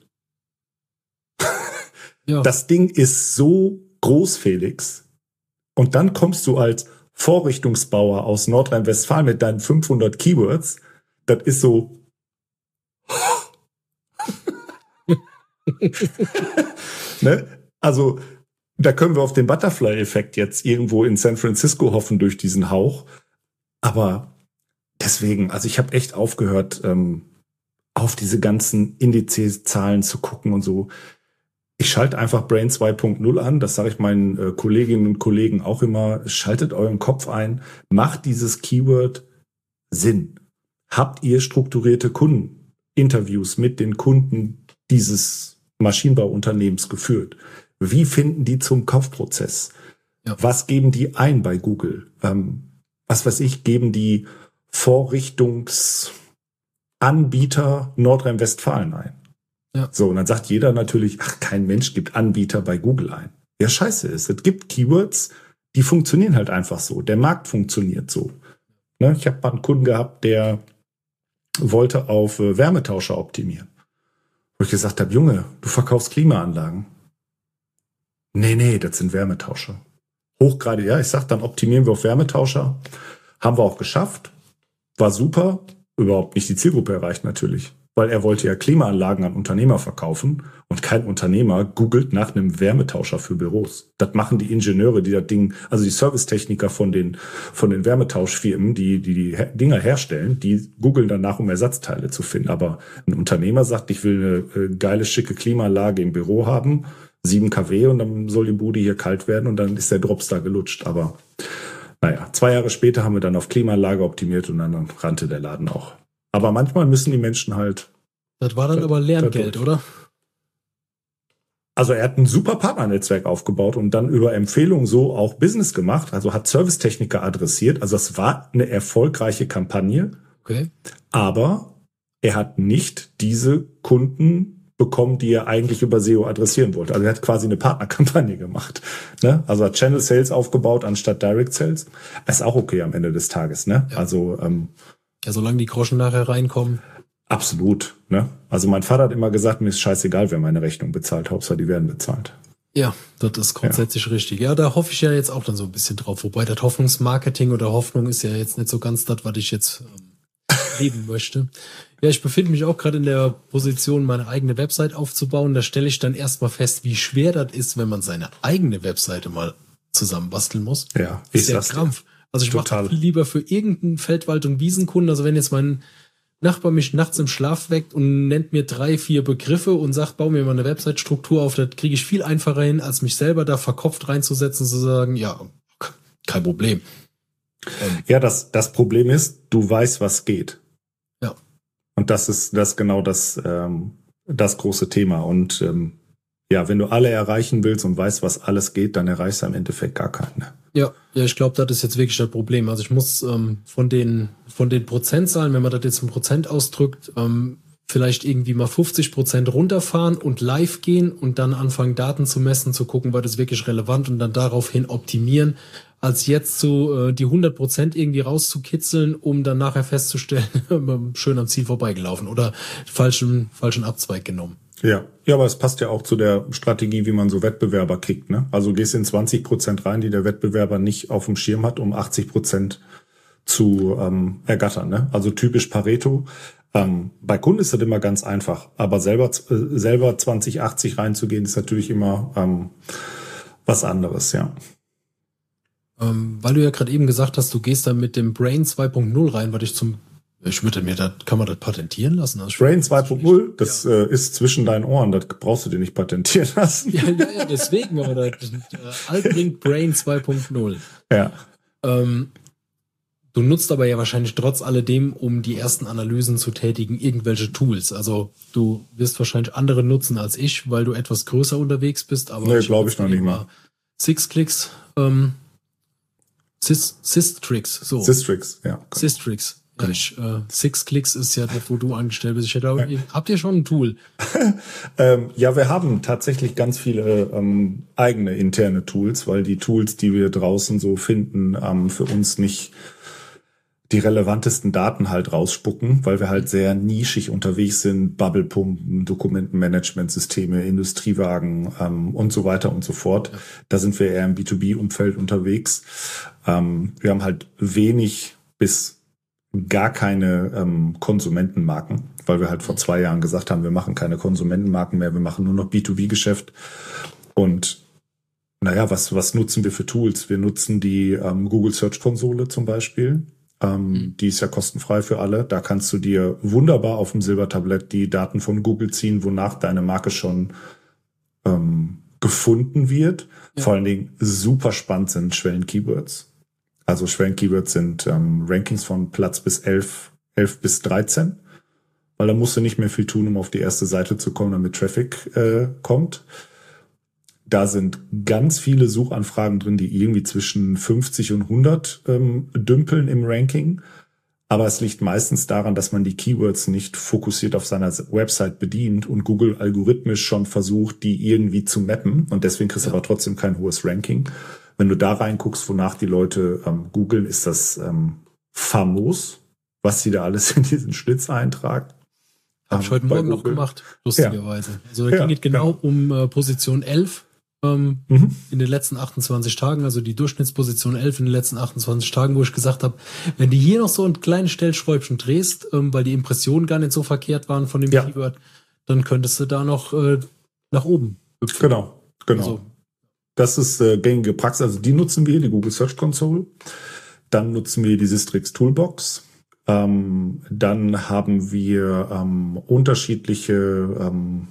Ja. Das Ding ist so groß, Felix. Und dann kommst du als Vorrichtungsbauer aus Nordrhein-Westfalen mit deinen fünfhundert Keywords. Das ist so. Ne? Also, da können wir auf den Butterfly-Effekt jetzt irgendwo in San Francisco hoffen durch diesen Hauch. Aber deswegen, also ich habe echt aufgehört, ähm, auf diese ganzen Indizes-Zahlen zu gucken und so. Ich schalte einfach Brain zwei Punkt null an, das sage ich meinen äh, Kolleginnen und Kollegen auch immer, schaltet euren Kopf ein, macht dieses Keyword Sinn. Habt ihr strukturierte Kundeninterviews mit den Kunden dieses Maschinenbauunternehmens geführt? Wie finden die zum Kaufprozess? Ja. Was geben die ein bei Google? Ähm, was weiß ich, geben die Vorrichtungsanbieter Nordrhein-Westfalen ein? Ja. So, und dann sagt jeder natürlich, ach, kein Mensch gibt Anbieter bei Google ein. Ja, scheiße ist. Es gibt Keywords, die funktionieren halt einfach so. Der Markt funktioniert so. Ne? Ich habe mal einen Kunden gehabt, der wollte auf äh, Wärmetauscher optimieren. Wo ich gesagt habe, Junge, du verkaufst Klimaanlagen. Nee, nee, das sind Wärmetauscher. Hochgradig, ja, ich sag, dann optimieren wir auf Wärmetauscher. Haben wir auch geschafft. War super. Überhaupt nicht die Zielgruppe erreicht natürlich. Weil er wollte ja Klimaanlagen an Unternehmer verkaufen und kein Unternehmer googelt nach einem Wärmetauscher für Büros. Das machen die Ingenieure, die das Ding, also die Servicetechniker von den von den Wärmetauschfirmen, die die die Dinger herstellen, die googeln danach, um Ersatzteile zu finden. Aber ein Unternehmer sagt, ich will eine geile, schicke Klimaanlage im Büro haben, sieben Kilowatt und dann soll die Bude hier kalt werden und dann ist der Drops da gelutscht. Aber naja, zwei Jahre später haben wir dann auf Klimaanlage optimiert und dann rannte der Laden auch. Aber manchmal müssen die Menschen halt... Das war dann da, aber Lerngeld, oder? Also er hat ein super Partnernetzwerk aufgebaut und dann über Empfehlungen so auch Business gemacht. Also hat Servicetechniker adressiert. Also es war eine erfolgreiche Kampagne. Okay. Aber er hat nicht diese Kunden bekommen, die er eigentlich über S E O adressieren wollte. Also er hat quasi eine Partnerkampagne gemacht. Ne? Also hat Channel Sales aufgebaut anstatt Direct Sales. Ist auch okay am Ende des Tages. Ne? Ja. Also... Ähm, Ja, solange die Groschen nachher reinkommen. Absolut. Ne? Also mein Vater hat immer gesagt, mir ist scheißegal, wer meine Rechnung bezahlt. Hauptsache, die werden bezahlt. Ja, das ist grundsätzlich ja. richtig. Ja, da hoffe ich ja jetzt auch dann so ein bisschen drauf. Wobei das Hoffnungsmarketing oder Hoffnung ist ja jetzt nicht so ganz das, was ich jetzt ähm, leben möchte. Ja, ich befinde mich auch gerade in der Position, meine eigene Website aufzubauen. Da stelle ich dann erstmal fest, wie schwer das ist, wenn man seine eigene Webseite mal zusammenbasteln muss. Ja, ist ja Krampf. Also ich mache viel lieber für irgendeinen Feldwald- und Wiesenkunden. Also wenn jetzt mein Nachbar mich nachts im Schlaf weckt und nennt mir drei, vier Begriffe und sagt, bau mir mal eine Website-Struktur auf, das kriege ich viel einfacher hin, als mich selber da verkopft reinzusetzen, zu sagen, ja, kein Problem. Ähm, ja, das, das Problem ist, du weißt, was geht. Ja. Und das ist das genau das, ähm, das große Thema. Und ähm, ja, wenn du alle erreichen willst und weißt, was alles geht, dann erreichst du im Endeffekt gar keinen. Ne? Ja, ja, ich glaube, das ist jetzt wirklich das Problem. Also ich muss ähm, von den von den Prozentzahlen, wenn man das jetzt in Prozent ausdrückt, ähm, vielleicht irgendwie mal fünfzig Prozent runterfahren und live gehen und dann anfangen, Daten zu messen, zu gucken, war das wirklich relevant und dann daraufhin optimieren, als jetzt so äh, die hundert Prozent irgendwie rauszukitzeln, um dann nachher festzustellen, schön am Ziel vorbeigelaufen oder falschen falschen Abzweig genommen. Ja, ja, aber es passt ja auch zu der Strategie, wie man so Wettbewerber kriegt. Ne? Also du gehst in zwanzig Prozent rein, die der Wettbewerber nicht auf dem Schirm hat, um achtzig Prozent zu ähm, ergattern. Ne? Also typisch Pareto. Ähm, bei Kunden ist das immer ganz einfach, aber selber äh, selber zwanzig achtzig reinzugehen, ist natürlich immer ähm, was anderes, ja. Ähm, weil du ja gerade eben gesagt hast, du gehst da mit dem Brain zwei Punkt null rein, weil ich zum Ich würde mir das, kann man das patentieren lassen? Das Brain zwei Punkt null, das ja. äh, ist zwischen deinen Ohren, das brauchst du dir nicht patentieren lassen. Ja, ja, ja deswegen, aber das äh, Altbrink Brain zwei Punkt null. Ja. Ähm, du nutzt aber ja wahrscheinlich trotz alledem, um die ersten Analysen zu tätigen, irgendwelche Tools. Also du wirst wahrscheinlich andere nutzen als ich, weil du etwas größer unterwegs bist. Aber nee, glaube ich noch nicht mal. Six-Clicks, ähm, Systrix, so. Systrix, ja. Systrix. Ja, ich, äh, Six Clicks ist ja das, wo du angestellt bist. Ich hätte auch, ja. Habt ihr schon ein Tool? ähm, ja, wir haben tatsächlich ganz viele ähm, eigene interne Tools, weil die Tools, die wir draußen so finden, ähm, für uns nicht die relevantesten Daten halt rausspucken, weil wir halt sehr nischig unterwegs sind. Bubblepumpen, Dokumentenmanagementsysteme, Industriewagen ähm, und so weiter und so fort. Ja. Da sind wir eher im B zwei B-Umfeld unterwegs. Ähm, wir haben halt wenig bis gar keine ähm, Konsumentenmarken, weil wir halt vor zwei Jahren gesagt haben, wir machen keine Konsumentenmarken mehr, wir machen nur noch B zwei B-Geschäft. Und naja, was was nutzen wir für Tools? Wir nutzen die ähm, Google Search Konsole zum Beispiel. Ähm, mhm. Die ist ja kostenfrei für alle. Da kannst du dir wunderbar auf dem Silbertablett die Daten von Google ziehen, wonach deine Marke schon ähm, gefunden wird. Ja. Vor allen Dingen super spannend sind Schwellen-Keywords. Also Schwellen-Keywords sind ähm, Rankings von Platz bis elf, elf bis dreizehn, weil da musst du nicht mehr viel tun, um auf die erste Seite zu kommen, damit Traffic äh, kommt. Da sind ganz viele Suchanfragen drin, die irgendwie zwischen fünfzig und hundert ähm, dümpeln im Ranking. Aber es liegt meistens daran, dass man die Keywords nicht fokussiert auf seiner Website bedient und Google algorithmisch schon versucht, die irgendwie zu mappen. Und deswegen kriegst du ja. aber trotzdem kein hohes Ranking. Wenn du da reinguckst, wonach die Leute ähm, googeln, ist das ähm, famos, was sie da alles in diesen Schlitz eintragen. Habe ich heute Morgen noch gemacht, lustigerweise. Ja. Also da ja, ging es genau ja. um äh, Position elf ähm, mhm. in den letzten achtundzwanzig Tagen, also die Durchschnittsposition elf in den letzten achtundzwanzig Tagen, wo ich gesagt habe, wenn du hier noch so ein kleines Stellschräubchen drehst, ähm, weil die Impressionen gar nicht so verkehrt waren von dem ja. Keyword, dann könntest du da noch äh, nach oben hüpfen. Genau, genau. Also, das ist äh, gängige Praxis. Also die nutzen wir, die Google Search Console. Dann nutzen wir die Systrix Toolbox. Ähm, dann haben wir ähm, unterschiedliche ähm,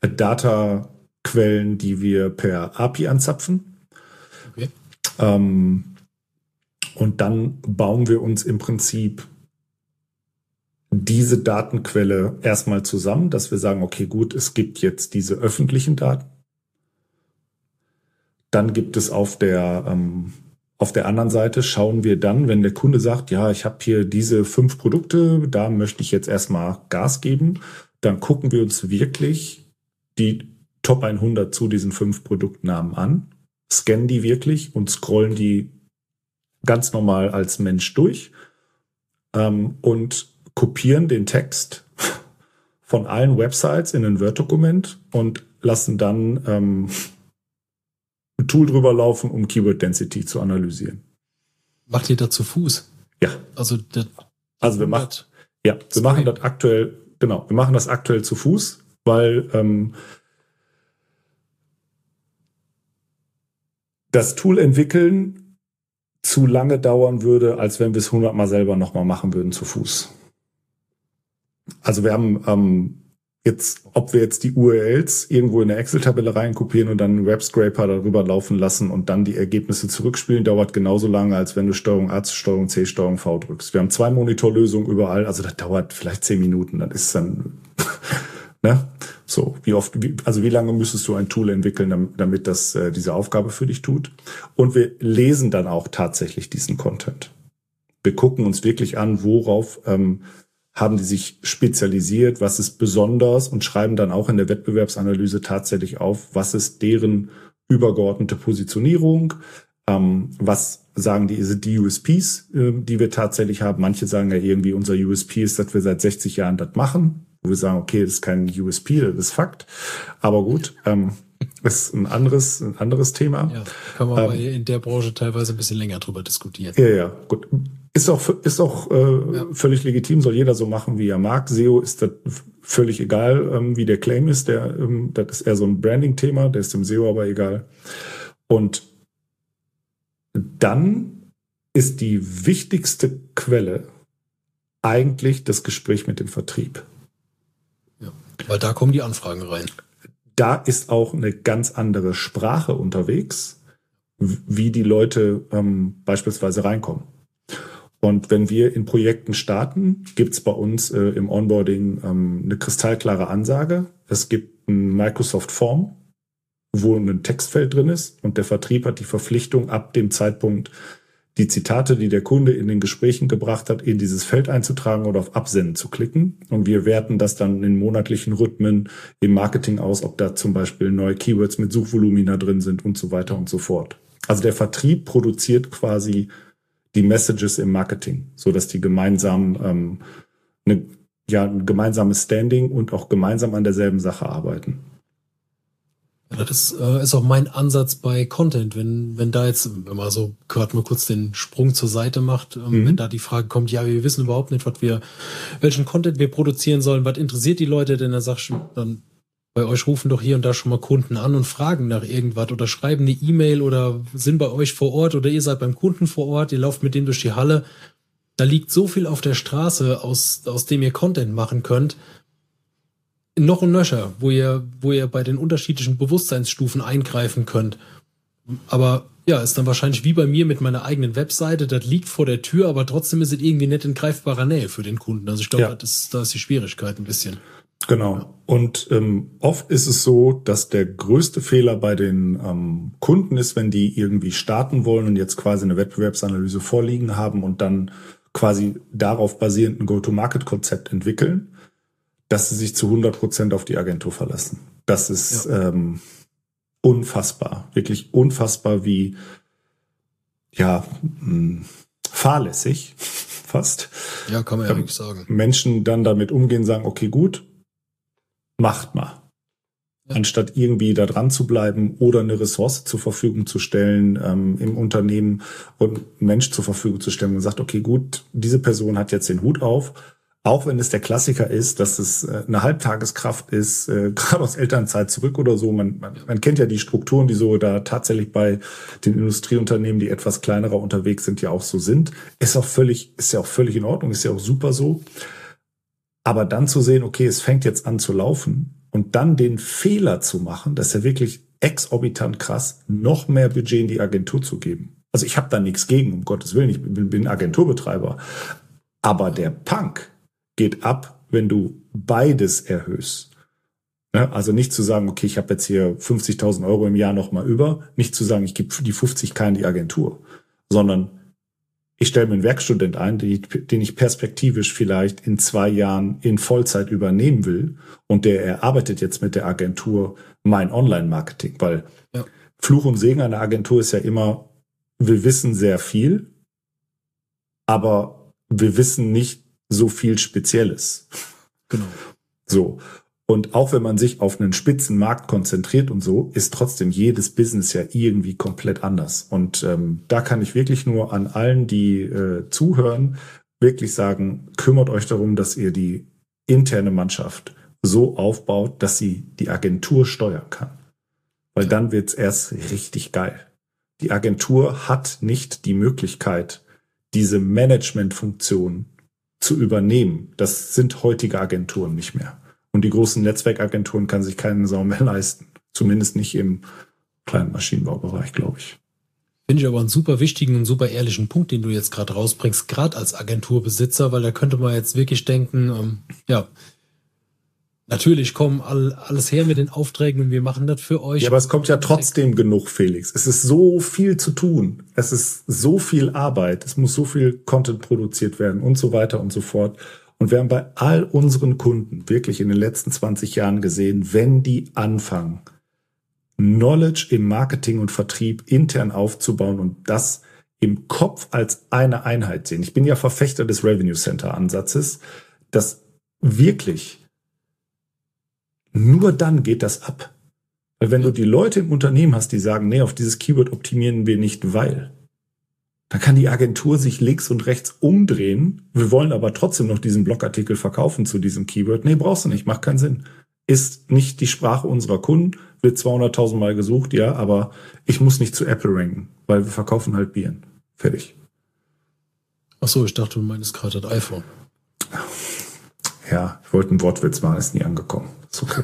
Data-Quellen, die wir per A P I anzapfen. Okay. Ähm, und dann bauen wir uns im Prinzip diese Datenquelle erstmal zusammen, dass wir sagen, okay, gut, es gibt jetzt diese öffentlichen Daten. Dann gibt es auf der ähm, auf der anderen Seite schauen wir dann, wenn der Kunde sagt, ja, ich habe hier diese fünf Produkte, da möchte ich jetzt erstmal Gas geben, dann gucken wir uns wirklich die Top hundert zu diesen fünf Produktnamen an, scannen die wirklich und scrollen die ganz normal als Mensch durch ähm, und kopieren den Text von allen Websites in ein Word-Dokument und lassen dann ähm, ein Tool drüber laufen, um Keyword Density zu analysieren. Macht ihr das zu Fuß? Ja. Also, das also wir machen, ja, wir machen das aktuell, genau, wir machen das aktuell zu Fuß, weil ähm, das Tool entwickeln zu lange dauern würde, als wenn wir es hundertmal selber nochmal machen würden zu Fuß. Also wir haben ähm, jetzt, ob wir jetzt die U R Ls irgendwo in eine Excel-Tabelle reinkopieren und dann einen Webscraper darüber laufen lassen und dann die Ergebnisse zurückspielen, dauert genauso lange, als wenn du Steuerung A, Steuerung C, Steuerung V drückst. Wir haben zwei Monitorlösungen überall, also das dauert vielleicht zehn Minuten, dann ist dann, Ne? So, wie oft, wie, also wie lange müsstest du ein Tool entwickeln, damit das äh, diese Aufgabe für dich tut? Und wir lesen dann auch tatsächlich diesen Content. Wir gucken uns wirklich an, worauf ähm, haben die sich spezialisiert, was ist besonders und schreiben dann auch in der Wettbewerbsanalyse tatsächlich auf, was ist deren übergeordnete Positionierung, ähm, was sagen die, sind die U S Ps, äh, die wir tatsächlich haben. Manche sagen ja irgendwie, unser U S P ist, dass wir seit sechzig Jahren das machen. Wo wir sagen, okay, das ist kein U S P, das ist Fakt. Aber gut, ähm, ist ein anderes, ein anderes Thema. Ja, kann man ähm, in der Branche teilweise ein bisschen länger drüber diskutieren. Ja, ja, gut. Ist auch, ist auch äh, ja. völlig legitim, soll jeder so machen, wie er mag. S E O ist das völlig egal, ähm, wie der Claim ist. Der, ähm, das ist eher so ein Branding-Thema, der ist dem S E O aber egal. Und dann ist die wichtigste Quelle eigentlich das Gespräch mit dem Vertrieb. Ja, weil da kommen die Anfragen rein. Da ist auch eine ganz andere Sprache unterwegs, wie die Leute ähm, beispielsweise reinkommen. Und wenn wir in Projekten starten, gibt's bei uns äh, im Onboarding ähm, eine kristallklare Ansage. Es gibt ein Microsoft Form, wo ein Textfeld drin ist und der Vertrieb hat die Verpflichtung, ab dem Zeitpunkt die Zitate, die der Kunde in den Gesprächen gebracht hat, in dieses Feld einzutragen oder auf Absenden zu klicken. Und wir werten das dann in monatlichen Rhythmen im Marketing aus, ob da zum Beispiel neue Keywords mit Suchvolumina drin sind und so weiter und so fort. Also der Vertrieb produziert quasi die Messages im Marketing, so dass die gemeinsam ähm, eine, ja, ein gemeinsames Standing und auch gemeinsam an derselben Sache arbeiten. Ja, das äh, ist auch mein Ansatz bei Content. Wenn wenn da jetzt, wenn man so gerade mal kurz den Sprung zur Seite macht, ähm, mhm. wenn da die Frage kommt, ja, wir wissen überhaupt nicht, was wir, welchen Content wir produzieren sollen, was interessiert die Leute, denn dann sagst du, dann bei euch rufen doch hier und da schon mal Kunden an und fragen nach irgendwas oder schreiben eine E-Mail oder sind bei euch vor Ort oder ihr seid beim Kunden vor Ort, ihr lauft mit denen durch die Halle. Da liegt so viel auf der Straße, aus aus dem ihr Content machen könnt. Noch und nöcher, wo ihr, wo ihr bei den unterschiedlichen Bewusstseinsstufen eingreifen könnt. Aber ja, ist dann wahrscheinlich wie bei mir mit meiner eigenen Webseite, das liegt vor der Tür, aber trotzdem ist es irgendwie nicht in greifbarer Nähe für den Kunden. Also ich glaube, ja. das ist, da ist die Schwierigkeit ein bisschen. Genau. Ja. Und ähm, oft ist es so, dass der größte Fehler bei den ähm, Kunden ist, wenn die irgendwie starten wollen und jetzt quasi eine Wettbewerbsanalyse vorliegen haben und dann quasi darauf basierend ein Go-to-Market-Konzept entwickeln, dass sie sich zu hundert Prozent auf die Agentur verlassen. Das ist ja. ähm, unfassbar, wirklich unfassbar, wie ja mh, fahrlässig fast. Ja, kann man ja wirklich sagen. Menschen dann damit umgehen, sagen, okay, gut, macht mal. Ja. Anstatt irgendwie da dran zu bleiben oder eine Ressource zur Verfügung zu stellen ähm, im Unternehmen und einen Mensch zur Verfügung zu stellen und sagt, okay, gut, diese Person hat jetzt den Hut auf. Auch wenn es der Klassiker ist, dass es eine Halbtageskraft ist, äh, gerade aus Elternzeit zurück oder so. Man, man, man kennt ja die Strukturen, die so da tatsächlich bei den Industrieunternehmen, die etwas kleinerer unterwegs sind, ja auch so sind. Ist auch völlig, ist ja auch völlig in Ordnung, ist ja auch super so. Aber dann zu sehen, okay, es fängt jetzt an zu laufen und dann den Fehler zu machen, das ist ja wirklich exorbitant krass, noch mehr Budget in die Agentur zu geben. Also ich habe da nichts gegen, um Gottes Willen, ich bin, bin Agenturbetreiber. Aber der Punk geht ab, wenn du beides erhöhst. Ja, also nicht zu sagen, okay, ich habe jetzt hier fünfzigtausend Euro im Jahr noch mal über, nicht zu sagen, ich gebe die fünfzig K in die Agentur, sondern ich stelle mir einen Werkstudent ein, den ich perspektivisch vielleicht in zwei Jahren in Vollzeit übernehmen will und der erarbeitet jetzt mit der Agentur mein Online-Marketing, weil ja. Fluch und Segen einer Agentur ist ja immer, wir wissen sehr viel, aber wir wissen nicht so viel Spezielles. Genau. So. Und auch wenn man sich auf einen Spitzenmarkt konzentriert und so, ist trotzdem jedes Business ja irgendwie komplett anders. Und ähm, da kann ich wirklich nur an allen, die äh, zuhören, wirklich sagen, kümmert euch darum, dass ihr die interne Mannschaft so aufbaut, dass sie die Agentur steuern kann. Weil ja. dann wird's erst richtig geil. Die Agentur hat nicht die Möglichkeit, diese Managementfunktion zu übernehmen. Das sind heutige Agenturen nicht mehr. Und die großen Netzwerkagenturen kann sich keine Sau mehr leisten. Zumindest nicht im kleinen Maschinenbaubereich, glaube ich. Finde ich aber einen super wichtigen und super ehrlichen Punkt, den du jetzt gerade rausbringst, gerade als Agenturbesitzer, weil da könnte man jetzt wirklich denken, ähm, ja, Natürlich kommen all, alles her mit den Aufträgen und wir machen das für euch. Ja, aber es kommt ja trotzdem genug, Felix. Es ist so viel zu tun. Es ist so viel Arbeit. Es muss so viel Content produziert werden und so weiter und so fort. Und wir haben bei all unseren Kunden wirklich in den letzten zwanzig Jahren gesehen, wenn die anfangen, Knowledge im Marketing und Vertrieb intern aufzubauen und das im Kopf als eine Einheit sehen. Ich bin ja Verfechter des Revenue Center Ansatzes, dass wirklich nur dann geht das ab. Weil wenn du die Leute im Unternehmen hast, die sagen, nee, auf dieses Keyword optimieren wir nicht, weil, dann kann die Agentur sich links und rechts umdrehen. Wir wollen aber trotzdem noch diesen Blogartikel verkaufen zu diesem Keyword. Nee, brauchst du nicht, macht keinen Sinn. Ist nicht die Sprache unserer Kunden, wird zweihunderttausend Mal gesucht, ja, aber ich muss nicht zu Apple ranken, weil wir verkaufen halt Bieren. Fertig. Ach so, ich dachte, du meinst gerade das iPhone. Ja, ich wollte einen Wortwitz machen, ist nie angekommen. Ist okay.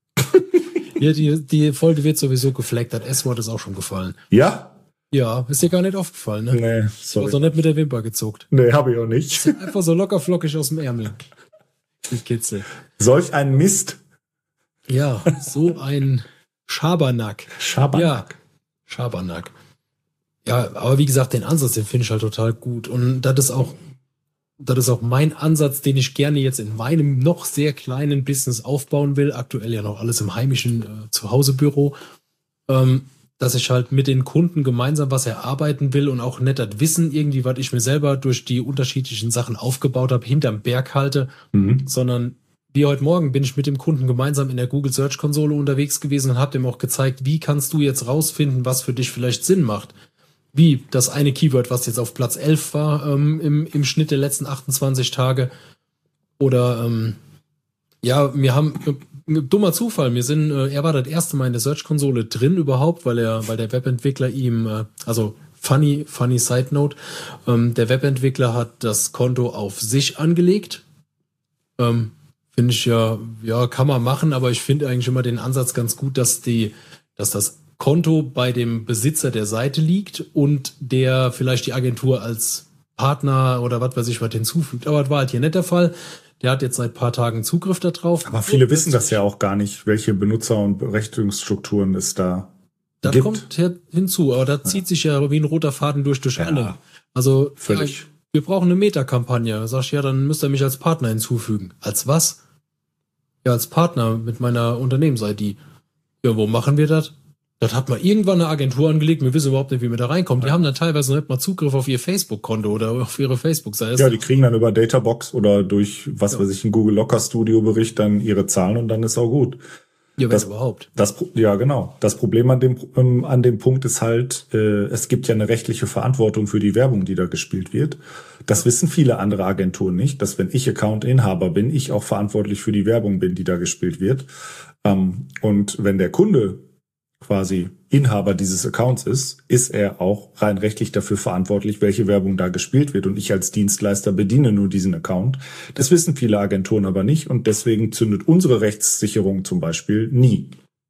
Ja, die, die Folge wird sowieso gefleckt. Das S-Wort ist auch schon gefallen. Ja? Ja, ist dir gar nicht aufgefallen, ne? Nee, sorry. Also nicht mit der Wimper gezuckt. Nee, habe ich auch nicht. Einfach so locker flockig aus dem Ärmel. Die Kitzel. Solch ein Mist. Ja, so ein Schabernack. Schabernack. Ja, Schabernack. Ja, aber wie gesagt, den Ansatz, den finde ich halt total gut. Und das ist auch, das ist auch mein Ansatz, den ich gerne jetzt in meinem noch sehr kleinen Business aufbauen will. Aktuell ja noch alles im heimischen äh, Zuhausebüro. Ähm, dass ich halt mit den Kunden gemeinsam was erarbeiten will und auch nicht das Wissen irgendwie, was ich mir selber durch die unterschiedlichen Sachen aufgebaut habe, hinterm Berg halte, mhm. sondern wie heute Morgen bin ich mit dem Kunden gemeinsam in der Google Search Konsole unterwegs gewesen und habe dem auch gezeigt, wie kannst du jetzt rausfinden, was für dich vielleicht Sinn macht. Wie das eine Keyword, was jetzt auf Platz elf war ähm, im, im Schnitt der letzten achtundzwanzig Tage. Oder ähm, ja, wir haben äh, dummer Zufall, wir sind, äh, er war das erste Mal in der Search-Konsole drin überhaupt, weil er, weil der Webentwickler ihm, äh, also funny, funny Side Note, ähm, der Webentwickler hat das Konto auf sich angelegt. Ähm, finde ich ja, ja, kann man machen, aber ich finde eigentlich immer den Ansatz ganz gut, dass die, dass das Konto bei dem Besitzer der Seite liegt und der vielleicht die Agentur als Partner oder was weiß ich was hinzufügt. Aber das war halt hier nicht der Fall. Der hat jetzt seit ein paar Tagen Zugriff darauf. Aber viele und wissen das ja auch gar nicht, welche Benutzer- und Berechtigungsstrukturen es da das gibt. Das kommt her hinzu, aber das ja. zieht sich ja wie ein roter Faden durch, durch ja, alle. Also völlig. Ja, wir brauchen eine Meta-Kampagne. Da sag ich, ja, dann müsst ihr mich als Partner hinzufügen. Als was? Ja, als Partner mit meiner Unternehmens-I D. Ja, wo machen wir das? Das hat mal irgendwann eine Agentur angelegt, wir wissen überhaupt nicht, wie wir da reinkommen. Die ja. haben dann teilweise nicht mal Zugriff auf ihr Facebook-Konto oder auf ihre Facebook-Seite. Ja, die kriegen dann über Databox oder durch, was ja. weiß ich, einen Google Locker Studio Bericht dann ihre Zahlen und dann ist auch gut. Ja, wenn das, überhaupt. Das, ja, genau. Das Problem an dem, ähm, an dem Punkt ist halt, äh, es gibt ja eine rechtliche Verantwortung für die Werbung, die da gespielt wird. Das wissen viele andere Agenturen nicht, dass wenn ich Account-Inhaber bin, ich auch verantwortlich für die Werbung bin, die da gespielt wird. Ähm, und wenn der Kunde quasi Inhaber dieses Accounts ist, ist er auch rein rechtlich dafür verantwortlich, welche Werbung da gespielt wird. Und ich als Dienstleister bediene nur diesen Account. Das wissen viele Agenturen aber nicht und deswegen zündet unsere Rechtssicherung zum Beispiel nie.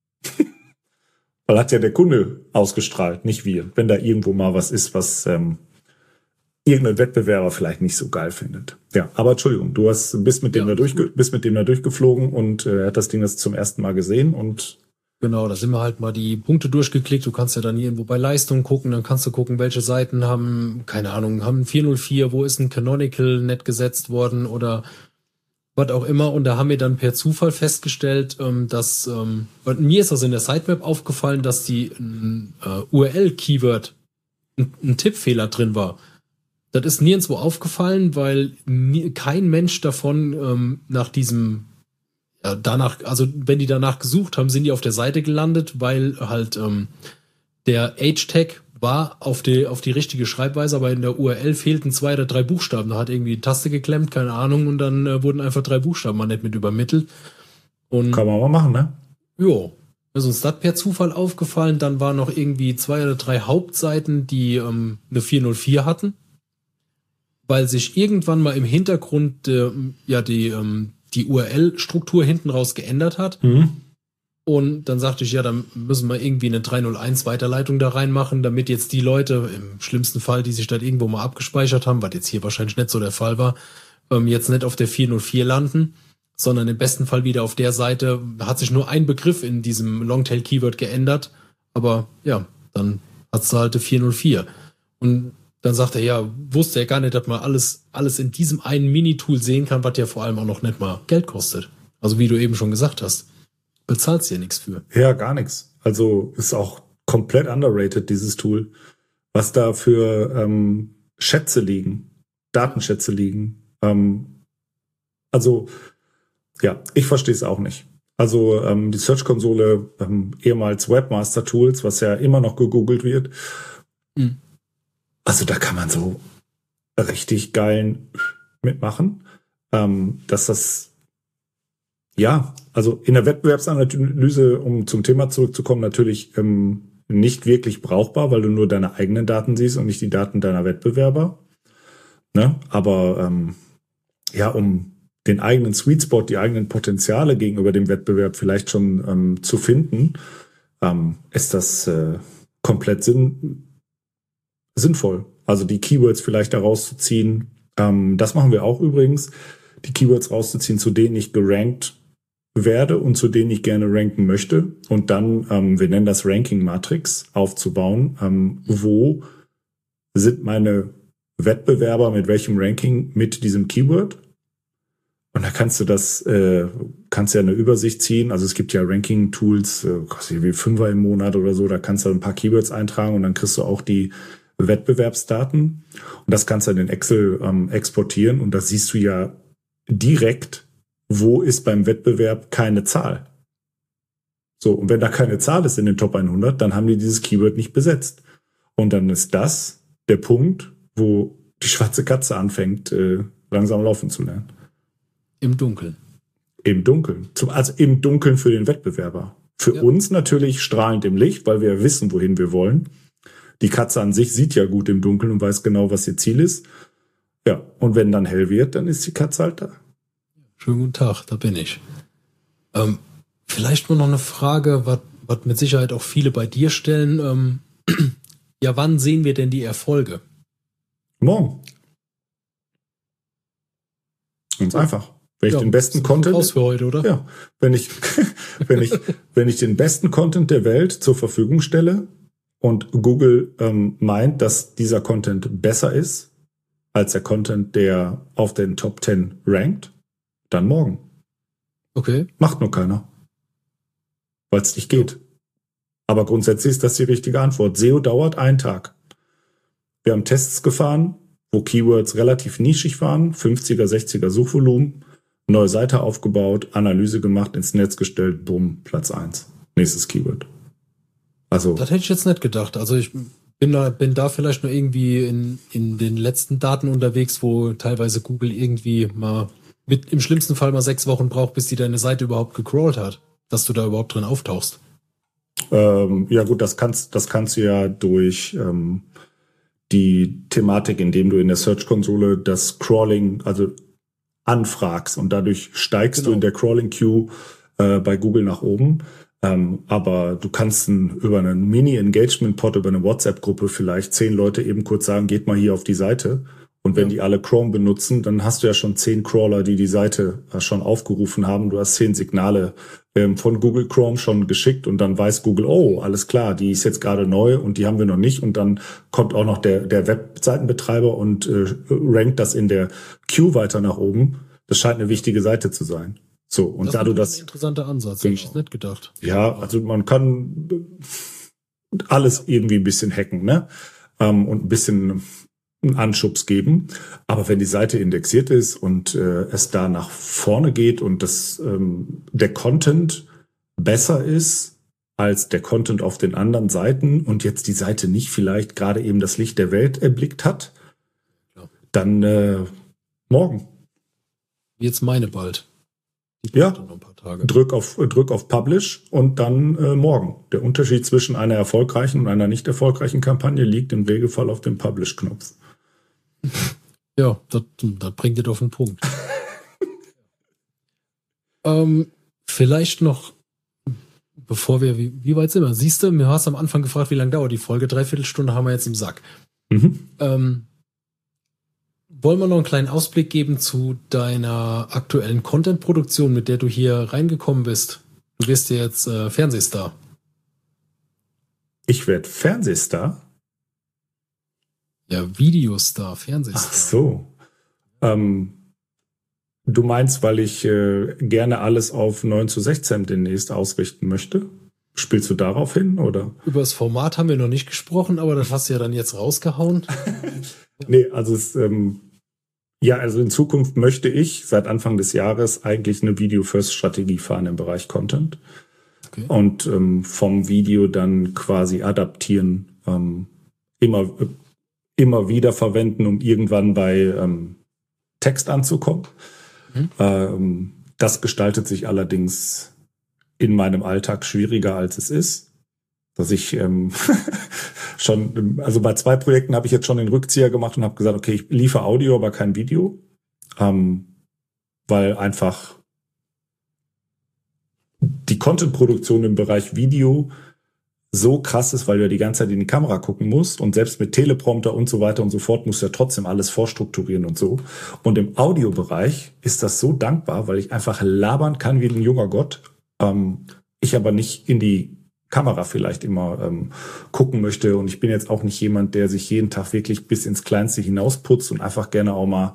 Weil hat ja der Kunde ausgestrahlt, nicht wir. Wenn da irgendwo mal was ist, was ähm, irgendein Wettbewerber vielleicht nicht so geil findet. Ja, aber Entschuldigung, du hast bist mit dem ja, da durchge bist mit dem da durchgeflogen und äh, er hat das Ding das zum ersten Mal gesehen und genau, da sind wir halt mal die Punkte durchgeklickt. Du kannst ja dann irgendwo bei Leistung gucken, dann kannst du gucken, welche Seiten haben, keine Ahnung, haben vier null vier, wo ist ein Canonical nicht gesetzt worden oder was auch immer. Und da haben wir dann per Zufall festgestellt, dass, ähm, mir ist das in der Sitemap aufgefallen, dass die ein äh, U R L-Keyword, ein, ein Tippfehler drin war. Das ist nirgendwo aufgefallen, weil nie, kein Mensch davon ähm, nach diesem Ja, danach, also wenn die danach gesucht haben, sind die auf der Seite gelandet, weil halt ähm, der H-Tag war auf die auf die richtige Schreibweise, aber in der U R L fehlten zwei oder drei Buchstaben. Da hat irgendwie die Taste geklemmt, keine Ahnung, und dann äh, wurden einfach drei Buchstaben mal nicht mit übermittelt. Und kann man mal machen, ne? Jo, ist uns das per Zufall aufgefallen. Dann waren noch irgendwie zwei oder drei Hauptseiten, die ähm, eine vier null vier hatten, weil sich irgendwann mal im Hintergrund äh, ja die ähm, die U R L-Struktur hinten raus geändert hat. Mhm. Und dann sagte ich, ja, dann müssen wir irgendwie eine drei null eins Weiterleitung da reinmachen, damit jetzt die Leute, im schlimmsten Fall, die sich da irgendwo mal abgespeichert haben, was jetzt hier wahrscheinlich nicht so der Fall war, ähm, jetzt nicht auf der vier null vier landen, sondern im besten Fall wieder auf der Seite hat sich nur ein Begriff in diesem Longtail-Keyword geändert, aber ja, dann hat es halt vier null vier. Und dann sagt er, ja, wusste er gar nicht, dass man alles, alles in diesem einen Mini-Tool sehen kann, was ja vor allem auch noch nicht mal Geld kostet. Also wie du eben schon gesagt hast, bezahlst du ja nichts für. Ja, gar nichts. Also ist auch komplett underrated, dieses Tool. Was da für ähm, Schätze liegen, Datenschätze liegen. Ähm, also, ja, ich verstehe es auch nicht. Also ähm, die Search-Konsole, ähm, ehemals Webmaster-Tools, was ja immer noch gegoogelt wird. Mhm. Also da kann man so richtig geilen mitmachen. Ähm, dass das, ja, also in der Wettbewerbsanalyse, um zum Thema zurückzukommen, natürlich ähm, nicht wirklich brauchbar, weil du nur deine eigenen Daten siehst und nicht die Daten deiner Wettbewerber. Ne? Aber ähm, ja, um den eigenen Sweet Spot, die eigenen Potenziale gegenüber dem Wettbewerb vielleicht schon ähm, zu finden, ähm, ist das äh, komplett sinn, sinnvoll. Also die Keywords vielleicht da rauszuziehen. Ähm, das machen wir auch übrigens. Die Keywords rauszuziehen, zu denen ich gerankt werde und zu denen ich gerne ranken möchte. Und dann, ähm, wir nennen das Ranking-Matrix, aufzubauen. Ähm, wo sind meine Wettbewerber mit welchem Ranking mit diesem Keyword? Und da kannst du das, äh, kannst ja eine Übersicht ziehen. Also es gibt ja Ranking-Tools, äh, wie Fünfer im Monat oder so, da kannst du ein paar Keywords eintragen und dann kriegst du auch die Wettbewerbsdaten. Und das kannst du in den Excel ähm, exportieren und da siehst du ja direkt, wo ist beim Wettbewerb keine Zahl. So, und wenn da keine Zahl ist in den Top hundert, dann haben die dieses Keyword nicht besetzt. Und dann ist das der Punkt, wo die schwarze Katze anfängt, äh, langsam laufen zu lernen. Im Dunkeln. Im Dunkeln. Zum, also im Dunkeln für den Wettbewerber. Für ja. uns natürlich strahlend im Licht, weil wir wissen, wohin wir wollen. Die Katze an sich sieht ja gut im Dunkeln und weiß genau, was ihr Ziel ist. Ja, und wenn dann hell wird, dann ist die Katze halt da. Schönen guten Tag, da bin ich. Ähm, vielleicht nur noch eine Frage, was, was mit Sicherheit auch viele bei dir stellen. Ähm, ja, wann sehen wir denn die Erfolge? Morgen. Ganz einfach. Wenn ich ja, den besten Content raus für heute, oder? Ja, wenn ich wenn ich wenn ich den besten Content der Welt zur Verfügung stelle und Google ähm, meint, dass dieser Content besser ist als der Content, der auf den Top zehn rankt, dann morgen. Okay. Macht nur keiner, weil es nicht geht. Aber grundsätzlich ist das die richtige Antwort. S E O dauert einen Tag. Wir haben Tests gefahren, wo Keywords relativ nischig waren, fünfziger, sechziger Suchvolumen. Neue Seite aufgebaut, Analyse gemacht, ins Netz gestellt, bumm, Platz eins. Nächstes Keyword. Also. Das hätte ich jetzt nicht gedacht. Also ich bin da, bin da vielleicht nur irgendwie in, in den letzten Daten unterwegs, wo teilweise Google irgendwie mal mit im schlimmsten Fall mal sechs Wochen braucht, bis die deine Seite überhaupt gecrawlt hat, dass du da überhaupt drin auftauchst. Ähm, ja gut, das kannst, das kannst du ja durch ähm, die Thematik, indem du in der Search-Konsole das Crawling, also anfragst und dadurch steigst genau. du in der Crawling Queue äh, bei Google nach oben. Ähm, aber du kannst ein, über einen Mini-Engagement-Pod, über eine WhatsApp-Gruppe vielleicht zehn Leute eben kurz sagen, geht mal hier auf die Seite. Und wenn ja. die alle Chrome benutzen, dann hast du ja schon zehn Crawler, die die Seite äh, schon aufgerufen haben. Du hast zehn Signale ähm, von Google Chrome schon geschickt und dann weiß Google, oh, alles klar, die ist jetzt gerade neu und die haben wir noch nicht. Und dann kommt auch noch der, der Webseitenbetreiber und äh, rankt das in der Queue weiter nach oben. Das scheint eine wichtige Seite zu sein. So, und das da du ist das. Ein interessanter Ansatz, genau. hätte ich jetzt nicht gedacht. Ja, also man kann alles irgendwie ein bisschen hacken, ne? Ähm, und ein bisschen einen Anschubs geben. Aber wenn die Seite indexiert ist und äh, es da nach vorne geht und das ähm, der Content besser ist als der Content auf den anderen Seiten und jetzt die Seite nicht vielleicht gerade eben das Licht der Welt erblickt hat, ja. dann äh, morgen. Jetzt meine bald. Die ja, noch ein paar Tage. Drück auf drück auf Publish und dann äh, morgen. Der Unterschied zwischen einer erfolgreichen und einer nicht erfolgreichen Kampagne liegt im Regelfall auf dem Publish-Knopf. Ja, das, das bringt dir auf den Punkt. ähm, vielleicht noch, bevor wir, wie, wie weit sind wir? Siehst du, mir hast am Anfang gefragt, wie lange dauert die Folge? Dreiviertelstunde haben wir jetzt im Sack. Mhm. Ähm, wollen wir noch einen kleinen Ausblick geben zu deiner aktuellen Content-Produktion, mit der du hier reingekommen bist? Du wirst ja jetzt äh, Fernsehstar. Ich werde Fernsehstar? Ja, Videostar, Fernsehstar. Ach so. Ähm, du meinst, weil ich äh, gerne alles auf neun zu sechzehn demnächst ausrichten möchte? Spielst du darauf hin, oder? Über das Format haben wir noch nicht gesprochen, aber das hast du ja dann jetzt rausgehauen. Nee, also es, ähm, ja, also in Zukunft möchte ich seit Anfang des Jahres eigentlich eine Video-First-Strategie fahren im Bereich Content. Okay. Und ähm, vom Video dann quasi adaptieren, ähm, immer, äh, immer wieder verwenden, um irgendwann bei ähm, Text anzukommen. Mhm. Ähm, das gestaltet sich allerdings in meinem Alltag schwieriger, als es ist. Dass ich ähm, schon, also bei zwei Projekten habe ich jetzt schon den Rückzieher gemacht und habe gesagt, okay, ich liefere Audio, aber kein Video. Ähm, weil einfach die Content-Produktion im Bereich Video so krass ist, weil du ja die ganze Zeit in die Kamera gucken musst und selbst mit Teleprompter und so weiter und so fort musst du ja trotzdem alles vorstrukturieren und so. Und im Audiobereich ist das so dankbar, weil ich einfach labern kann wie ein junger Gott. Ähm, ich aber nicht in die Kamera vielleicht immer ähm, gucken möchte. Und ich bin jetzt auch nicht jemand, der sich jeden Tag wirklich bis ins Kleinste hinausputzt und einfach gerne auch mal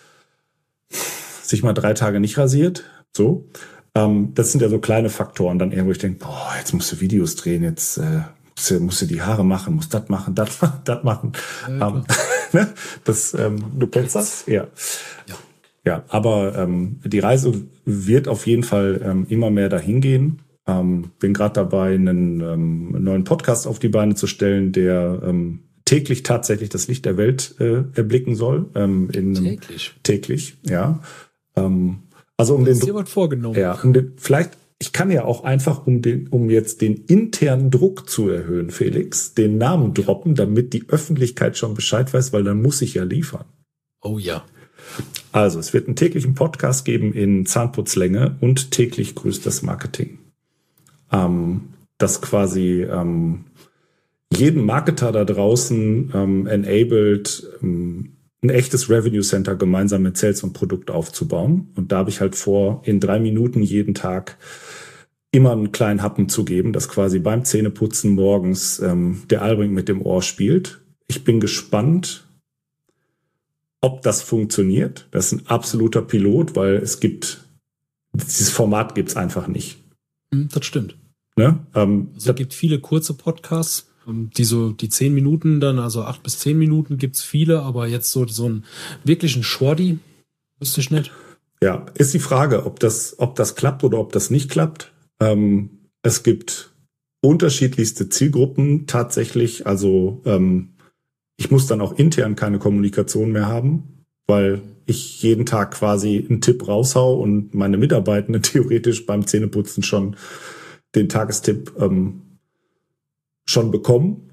sich mal drei Tage nicht rasiert. So. Ähm, das sind ja so kleine Faktoren dann irgendwo, ich denke, boah, jetzt musst du Videos drehen, jetzt äh, musst, du, musst du die Haare machen, musst das machen, das das machen. Ja, ähm, das, ähm, du kennst das? Ja. Ja, ja, aber ähm, die Reise wird auf jeden Fall ähm, immer mehr dahin gehen. Ähm, bin gerade dabei, einen ähm, neuen Podcast auf die Beine zu stellen, der ähm, täglich tatsächlich das Licht der Welt äh, erblicken soll. Ähm, in täglich? Täglich, ja. Ähm, also um Hast den, dir was vorgenommen? Ja, um den, vielleicht, ich kann ja auch einfach, um den, um jetzt den internen Druck zu erhöhen, Felix, den Namen droppen, damit die Öffentlichkeit schon Bescheid weiß, weil dann muss ich ja liefern. Oh ja. Also, es wird einen täglichen Podcast geben in Zahnputzlänge und täglich grüßt das Marketing. Ähm, das quasi ähm, jeden Marketer da draußen ähm, enabled, ähm, ein echtes Revenue Center gemeinsam mit Sales und Produkt aufzubauen. Und da habe ich halt vor, in drei Minuten jeden Tag immer einen kleinen Happen zu geben, dass quasi beim Zähneputzen morgens ähm, der Albring mit dem Ohr spielt. Ich bin gespannt, ob das funktioniert. Das ist ein absoluter Pilot, weil es gibt, dieses Format gibt's einfach nicht. Das stimmt. Ne? Ähm, also es gibt viele kurze Podcasts, die so die zehn Minuten dann, also acht bis zehn Minuten gibt's viele, aber jetzt so so einen wirklichen Shorty wüsste ich nicht. Ja, ist die Frage, ob das, ob das klappt oder ob das nicht klappt. Ähm, es gibt unterschiedlichste Zielgruppen tatsächlich. Also ähm, ich muss dann auch intern keine Kommunikation mehr haben, weil ich jeden Tag quasi einen Tipp raushau und meine Mitarbeitenden theoretisch beim Zähneputzen schon den Tagestipp ähm, schon bekommen.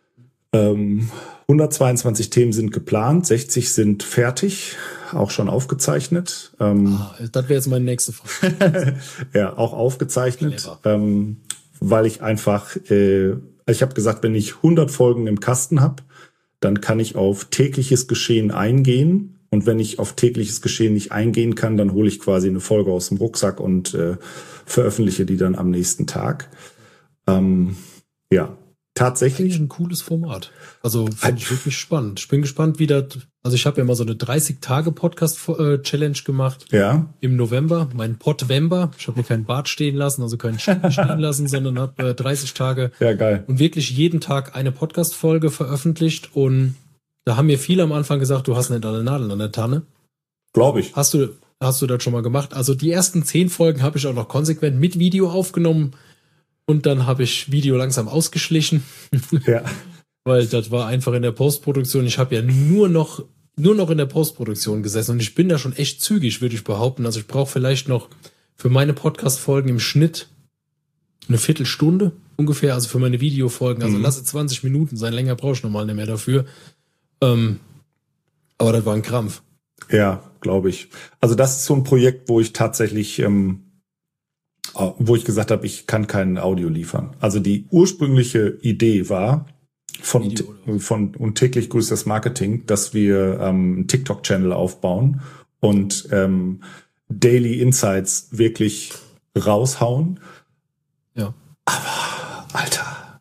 Ähm, hundertzweiundzwanzig Themen sind geplant, sechzig sind fertig, auch schon aufgezeichnet. Ähm, ah, das wäre jetzt meine nächste Frage. Ja, auch aufgezeichnet, ähm, weil ich einfach, äh, ich habe gesagt, wenn ich hundert Folgen im Kasten habe, dann kann ich auf tägliches Geschehen eingehen. Und wenn ich auf tägliches Geschehen nicht eingehen kann, dann hole ich quasi eine Folge aus dem Rucksack und äh, veröffentliche die dann am nächsten Tag. Ähm, ja, tatsächlich. Ein cooles Format. Also finde ich wirklich spannend. Ich bin gespannt, wie das. Also ich habe ja mal so eine dreißig-Tage-Podcast-Challenge gemacht. Ja. Im November. Mein Podvember. Ich habe mir keinen Bart stehen lassen, also keinen Schienen stehen lassen, sondern habe äh, dreißig Tage. Ja, geil. Und wirklich jeden Tag eine Podcast-Folge veröffentlicht. Und da haben mir viele am Anfang gesagt, du hast nicht alle Nadeln an der Tanne. Glaube ich. Hast du, hast du das schon mal gemacht? Also die ersten zehn Folgen habe ich auch noch konsequent mit Video aufgenommen. Und dann habe ich Video langsam ausgeschlichen. Ja. Weil das war einfach in der Postproduktion. Ich habe ja nur noch, nur noch in der Postproduktion gesessen. Und ich bin da schon echt zügig, würde ich behaupten. Also ich brauche vielleicht noch für meine Podcast-Folgen im Schnitt eine Viertelstunde ungefähr. Also für meine Videofolgen. Also mhm. lasse zwanzig Minuten sein. Länger brauche ich normal nicht mehr dafür. Ähm, aber das war ein Krampf. Ja, glaube ich. Also das ist so ein Projekt, wo ich tatsächlich... Ähm wo ich gesagt habe, ich kann kein Audio liefern. Also die ursprüngliche Idee war, von, von und täglich grüßt das Marketing, dass wir ähm, einen TikTok-Channel aufbauen und ähm, Daily Insights wirklich raushauen. Ja. Aber, Alter,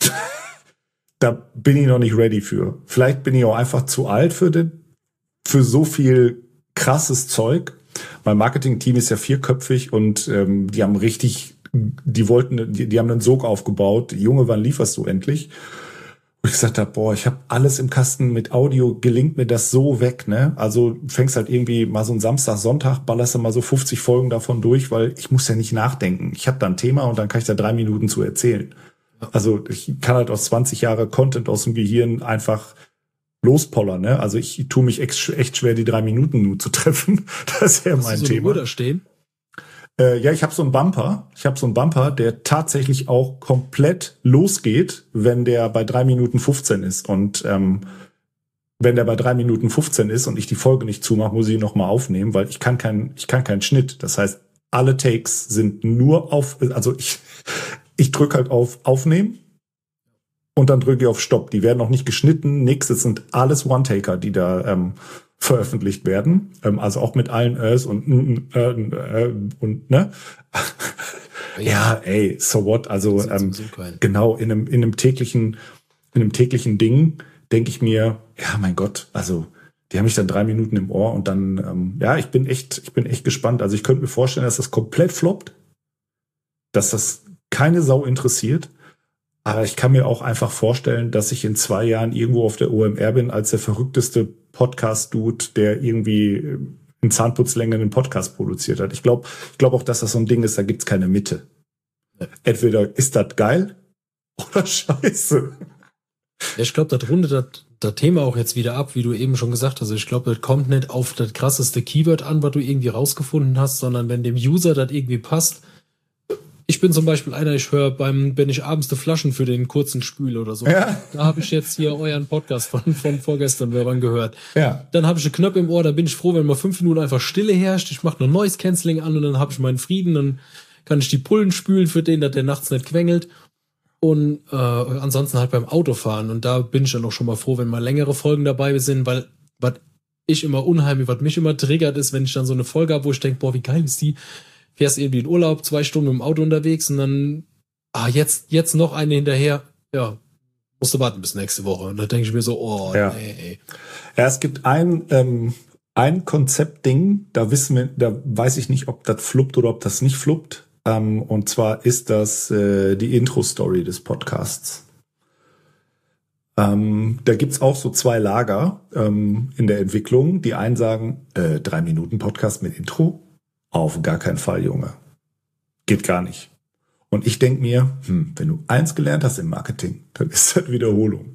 da bin ich noch nicht ready für. Vielleicht bin ich auch einfach zu alt für den, für so viel krasses Zeug. Mein Marketing-Team ist ja vierköpfig und ähm, die haben richtig, die wollten, die, die haben einen Sog aufgebaut. Junge, wann lieferst du endlich? Wo ich gesagt habe, boah, ich habe alles im Kasten mit Audio, gelingt mir das so weg, ne? Also fängst halt irgendwie mal so einen Samstag, Sonntag, ballerst du mal so fünfzig Folgen davon durch, weil ich muss ja nicht nachdenken. Ich habe da ein Thema und dann kann ich da drei Minuten zu erzählen. Ja. Also ich kann halt aus zwanzig Jahre Content aus dem Gehirn einfach lospollern, ne? Also ich tue mich echt, echt schwer, die drei Minuten nur zu treffen. Das ist ja mein Hast du so Thema. Eine Uhr da stehen? Äh, ja, ich habe so einen Bumper. Ich habe so einen Bumper, der tatsächlich auch komplett losgeht, wenn der bei drei Minuten fünfzehn ist. Und ähm, wenn der bei drei Minuten fünfzehn ist und ich die Folge nicht zumache, muss ich ihn nochmal aufnehmen, weil ich kann keinen, ich kann keinen Schnitt. Das heißt, alle Takes sind nur auf, also ich, ich drücke halt auf Aufnehmen und dann drücke ich auf Stopp. Die werden noch nicht geschnitten, nix. Das sind alles One-Taker, die da ähm, veröffentlicht werden, ähm, also auch mit allen Ös und äh, äh, und ne, ja, ja, ey, so what, also ähm, genau in einem in einem täglichen in einem täglichen Ding denke ich mir, ja, mein Gott, also die haben mich dann drei Minuten im Ohr und dann ähm, ja, ich bin echt, ich bin echt gespannt. Also ich könnte mir vorstellen, dass das komplett floppt, dass das keine Sau interessiert. Aber ich kann mir auch einfach vorstellen, dass ich in zwei Jahren irgendwo auf der O M R bin als der verrückteste Podcast-Dude, der irgendwie in Zahnputzlänge einen Podcast produziert hat. Ich glaube ich glaube auch, dass das so ein Ding ist, da gibt's keine Mitte. Entweder ist das geil oder scheiße. Ja, ich glaube, das rundet das, das Thema auch jetzt wieder ab, wie du eben schon gesagt hast. Ich glaube, das kommt nicht auf das krasseste Keyword an, was du irgendwie rausgefunden hast, sondern wenn dem User das irgendwie passt. Ich bin zum Beispiel einer, ich höre beim, wenn ich abends die Flaschen für den kurzen spüle oder so. Ja. Da habe ich jetzt hier euren Podcast von, von vorgestern daran gehört. Ja. Dann habe ich einen Knopf im Ohr, da bin ich froh, wenn mal fünf Minuten einfach Stille herrscht. Ich mache nur Noise Cancelling an und dann habe ich meinen Frieden. Dann kann ich die Pullen spülen für den, dass der nachts nicht quengelt. Und äh, ansonsten halt beim Autofahren. Und da bin ich dann auch schon mal froh, wenn mal längere Folgen dabei sind, weil was ich immer unheimlich, was mich immer triggert ist, wenn ich dann so eine Folge habe, wo ich denke, boah, wie geil ist die? Fährst irgendwie in Urlaub, zwei Stunden im Auto unterwegs und dann, ah, jetzt, jetzt noch eine hinterher. Ja, musst du warten bis nächste Woche. Und da denke ich mir so, oh, ja. nee, ey. Ja, es gibt ein, ähm, ein Konzeptding, da wissen wir, da weiß ich nicht, ob das fluppt oder ob das nicht fluppt. Ähm, und zwar ist das äh, die Intro-Story des Podcasts. Ähm, da gibt's auch so zwei Lager ähm, in der Entwicklung. Die einen sagen, äh, drei Minuten Podcast mit Intro. Auf gar keinen Fall, Junge. Geht gar nicht. Und ich denk mir, hm, wenn du eins gelernt hast im Marketing, dann ist das Wiederholung.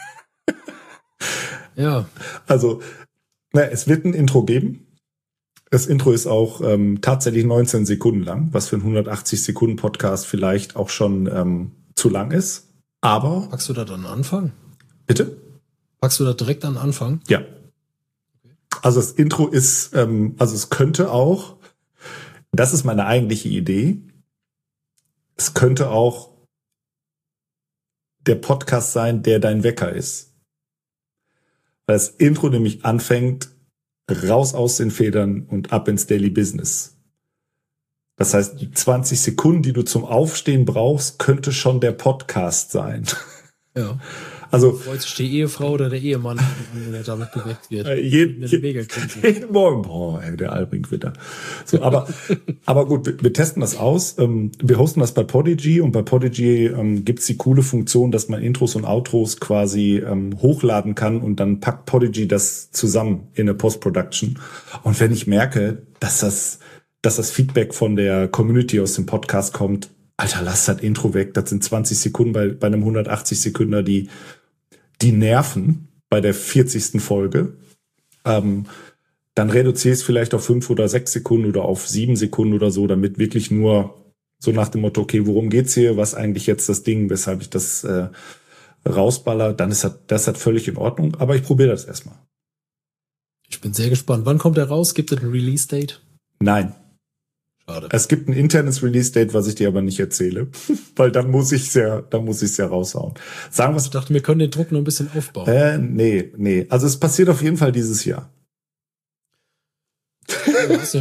Ja. Also, na, es wird ein Intro geben. Das Intro ist auch ähm, tatsächlich neunzehn Sekunden lang, was für einen hundertachtzig Sekunden Podcast vielleicht auch schon ähm, zu lang ist. Aber... Packst du das an den Anfang? Bitte? Packst du das direkt an den Anfang? Ja. Also das Intro ist, ähm, also es könnte auch, das ist meine eigentliche Idee, es könnte auch der Podcast sein, der dein Wecker ist. Weil das Intro nämlich anfängt, raus aus den Federn und ab ins Daily Business. Das heißt, die zwanzig Sekunden, die du zum Aufstehen brauchst, könnte schon der Podcast sein. Ja. Also freut sich die Ehefrau oder der Ehemann, wenn er damit geweckt wird. Äh, jeden, jeden Morgen, boah, ey, der Albring wieder. So, aber, aber gut, wir, wir testen das aus. Ähm, wir hosten das bei Podigy und bei Podigy ähm, gibt's die coole Funktion, dass man Intros und Outros quasi ähm, hochladen kann und dann packt Podigy das zusammen in eine Post-Production. Und wenn ich merke, dass das, dass das Feedback von der Community aus dem Podcast kommt, Alter, lass das Intro weg, das sind zwanzig Sekunden bei, bei einem hundertachtzig Sekünder, die die nerven bei der vierzigsten Folge, ähm, dann reduziere ich es vielleicht auf fünf oder sechs Sekunden oder auf sieben Sekunden oder so, damit wirklich nur so nach dem Motto, okay, worum geht's hier, was eigentlich jetzt das Ding, weshalb ich das äh, rausballer, dann ist das, das hat völlig in Ordnung, aber ich probiere das erstmal. Ich bin sehr gespannt. Wann kommt er raus? Gibt es ein Release-Date? Nein. Schade. Es gibt ein internes Release-Date, was ich dir aber nicht erzähle, weil dann muss ich es ja, dann muss ich es ja raushauen. Sagen wir, ich dachte, wir können den Druck noch ein bisschen aufbauen. Äh, nee, nee. Also es passiert auf jeden Fall dieses Jahr. Ja, also.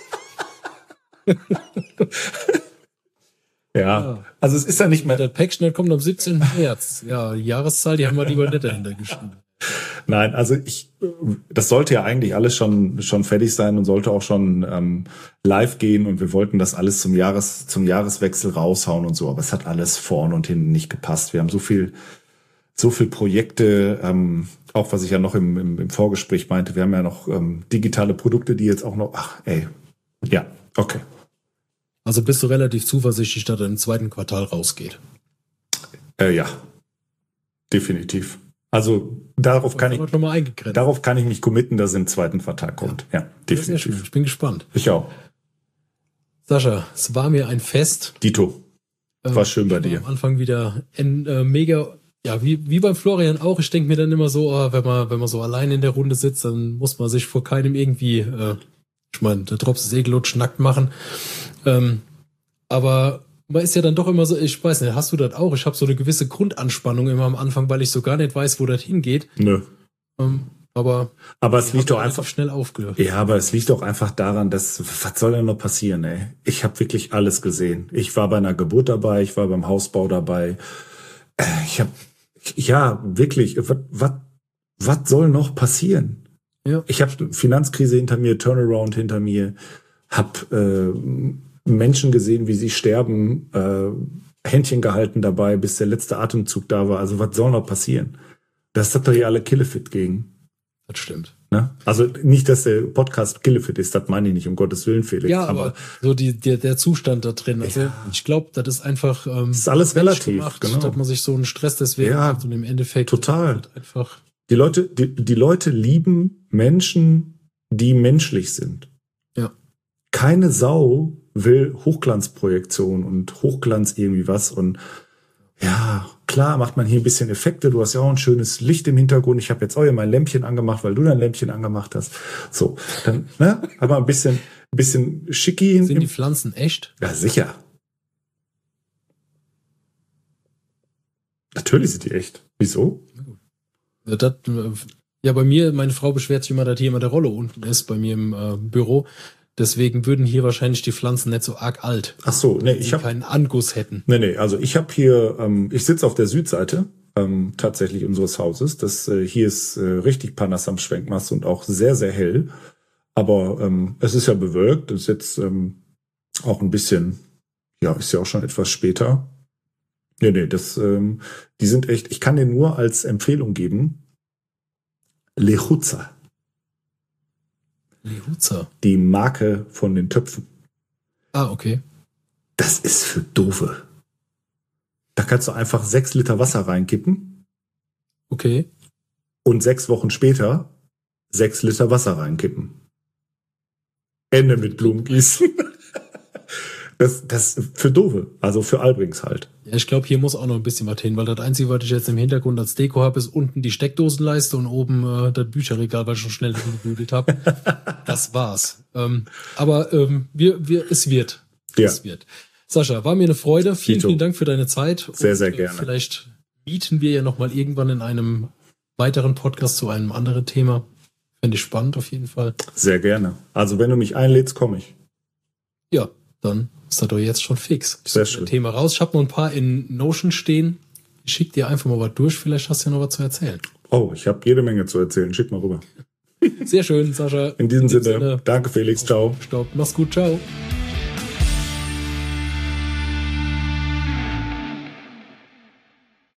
ja. ja, also es ist ja nicht mehr. Der Packschnitt kommt am siebzehnten März. Ja, die Jahreszahl, die haben wir lieber nicht dahinter geschrieben. Nein, also ich, das sollte ja eigentlich alles schon schon fertig sein und sollte auch schon ähm, live gehen und wir wollten das alles zum Jahres zum Jahreswechsel raushauen und so, aber es hat alles vorne und hinten nicht gepasst. Wir haben so viel so viel Projekte, ähm, auch was ich ja noch im, im, im Vorgespräch meinte, wir haben ja noch ähm, digitale Produkte, die jetzt auch noch, ach, ey, ja, okay. Also bist du relativ zuversichtlich, dass er im zweiten Quartal rausgeht? Äh, ja, definitiv. Also darauf kann ich darauf kann ich mich committen, dass es im zweiten Quartal kommt. Ja, ja definitiv. Ich bin gespannt. Ich auch. Sascha, es war mir ein Fest. Dito. War ähm, schön bei dir. Am Anfang wieder ein äh, mega, ja, wie, wie beim Florian auch. Ich denke mir dann immer so, oh, wenn man, wenn man so allein in der Runde sitzt, dann muss man sich vor keinem irgendwie, äh, ich meine, der Drops ist eh glutsch, nackt machen. Ähm, aber man ist ja dann doch immer so, ich weiß nicht, hast du das auch? Ich habe so eine gewisse Grundanspannung immer am Anfang, weil ich so gar nicht weiß, wo das hingeht. Nö. Ähm, aber aber es liegt doch einfach schnell aufgehört. Ja, aber es liegt doch einfach daran, dass, was soll denn noch passieren, ey? Ich habe wirklich alles gesehen. Ich war bei einer Geburt dabei, ich war beim Hausbau dabei. Ich habe, ja, wirklich, was, was, was soll noch passieren? Ja. Ich habe Finanzkrise hinter mir, Turnaround hinter mir, hab äh, Menschen gesehen, wie sie sterben, äh, Händchen gehalten dabei, bis der letzte Atemzug da war. Also was soll noch passieren? Das hat doch hier alle Killefit gegen. Das stimmt. Ne? Also nicht, dass der Podcast Killefit ist, das meine ich nicht, um Gottes Willen, Felix. Ja, aber, aber so die, der, der Zustand da drin. Also ja. Ich glaube, das ist einfach ähm, das ist alles relativ, gemacht, genau. Dass man sich so einen Stress deswegen ja, hat und im Endeffekt total. Einfach die Leute, die, die Leute lieben Menschen, die menschlich sind. Ja. Keine Sau will Hochglanzprojektion und Hochglanz irgendwie was und ja, klar macht man hier ein bisschen Effekte. Du hast ja auch ein schönes Licht im Hintergrund. Ich habe jetzt auch hier mein Lämpchen angemacht, weil du dein Lämpchen angemacht hast. So, dann, ne, aber ein bisschen, ein bisschen schicki. Sind die Pflanzen echt? Ja, sicher. Natürlich sind die echt. Wieso? Ja, das, ja, bei mir, meine Frau beschwert sich immer, dass hier immer der Rollo unten ist, bei mir im äh, Büro. Deswegen würden hier wahrscheinlich die Pflanzen nicht so arg alt. Ach so, nee, ich habe keinen Anguss hätten. Nee, nee, also ich habe hier, ähm, ich sitze auf der Südseite ähm, tatsächlich unseres Hauses. Das äh, hier ist äh, richtig Panas am Schwenkmast und auch sehr, sehr hell. Aber ähm, es ist ja bewölkt. Es ist jetzt ähm, auch ein bisschen, ja, ist ja auch schon etwas später. Nee, nee, das, ähm, die sind echt, ich kann dir nur als Empfehlung geben, Lechuza. Lechuza. Die Marke von den Töpfen. Ah, okay. Das ist für Doofe. Da kannst du einfach sechs Liter Wasser reinkippen. Okay. Und sechs Wochen später sechs Liter Wasser reinkippen. Ende mit Blumengießen. Das, das für Doofe, also für Albrings halt. Ja, ich glaube, hier muss auch noch ein bisschen was hin, weil das Einzige, was ich jetzt im Hintergrund als Deko habe, ist unten die Steckdosenleiste und oben äh, das Bücherregal, weil ich schon schnell gebügelt habe. Das war's. Ähm, aber ähm, wir, wir, es wird. Ja. Es wird. Sascha, war mir eine Freude. Vielen, Tito. vielen Dank für deine Zeit. Sehr, und, sehr äh, gerne. Vielleicht bieten wir ja noch mal irgendwann in einem weiteren Podcast zu einem anderen Thema. Fände ich spannend auf jeden Fall. Sehr gerne. Also wenn du mich einlädst, komme ich. Ja, dann ist das doch jetzt schon fix. Sehr schön. Thema raus. Ich habe noch ein paar in Notion stehen. Ich schick dir einfach mal was durch. Vielleicht hast du ja noch was zu erzählen. Oh, ich habe jede Menge zu erzählen. Schick mal rüber. Sehr schön, Sascha. In diesem, In diesem Sinne, Sinne, danke Felix. Ciao. Stopp. Mach's gut. Ciao.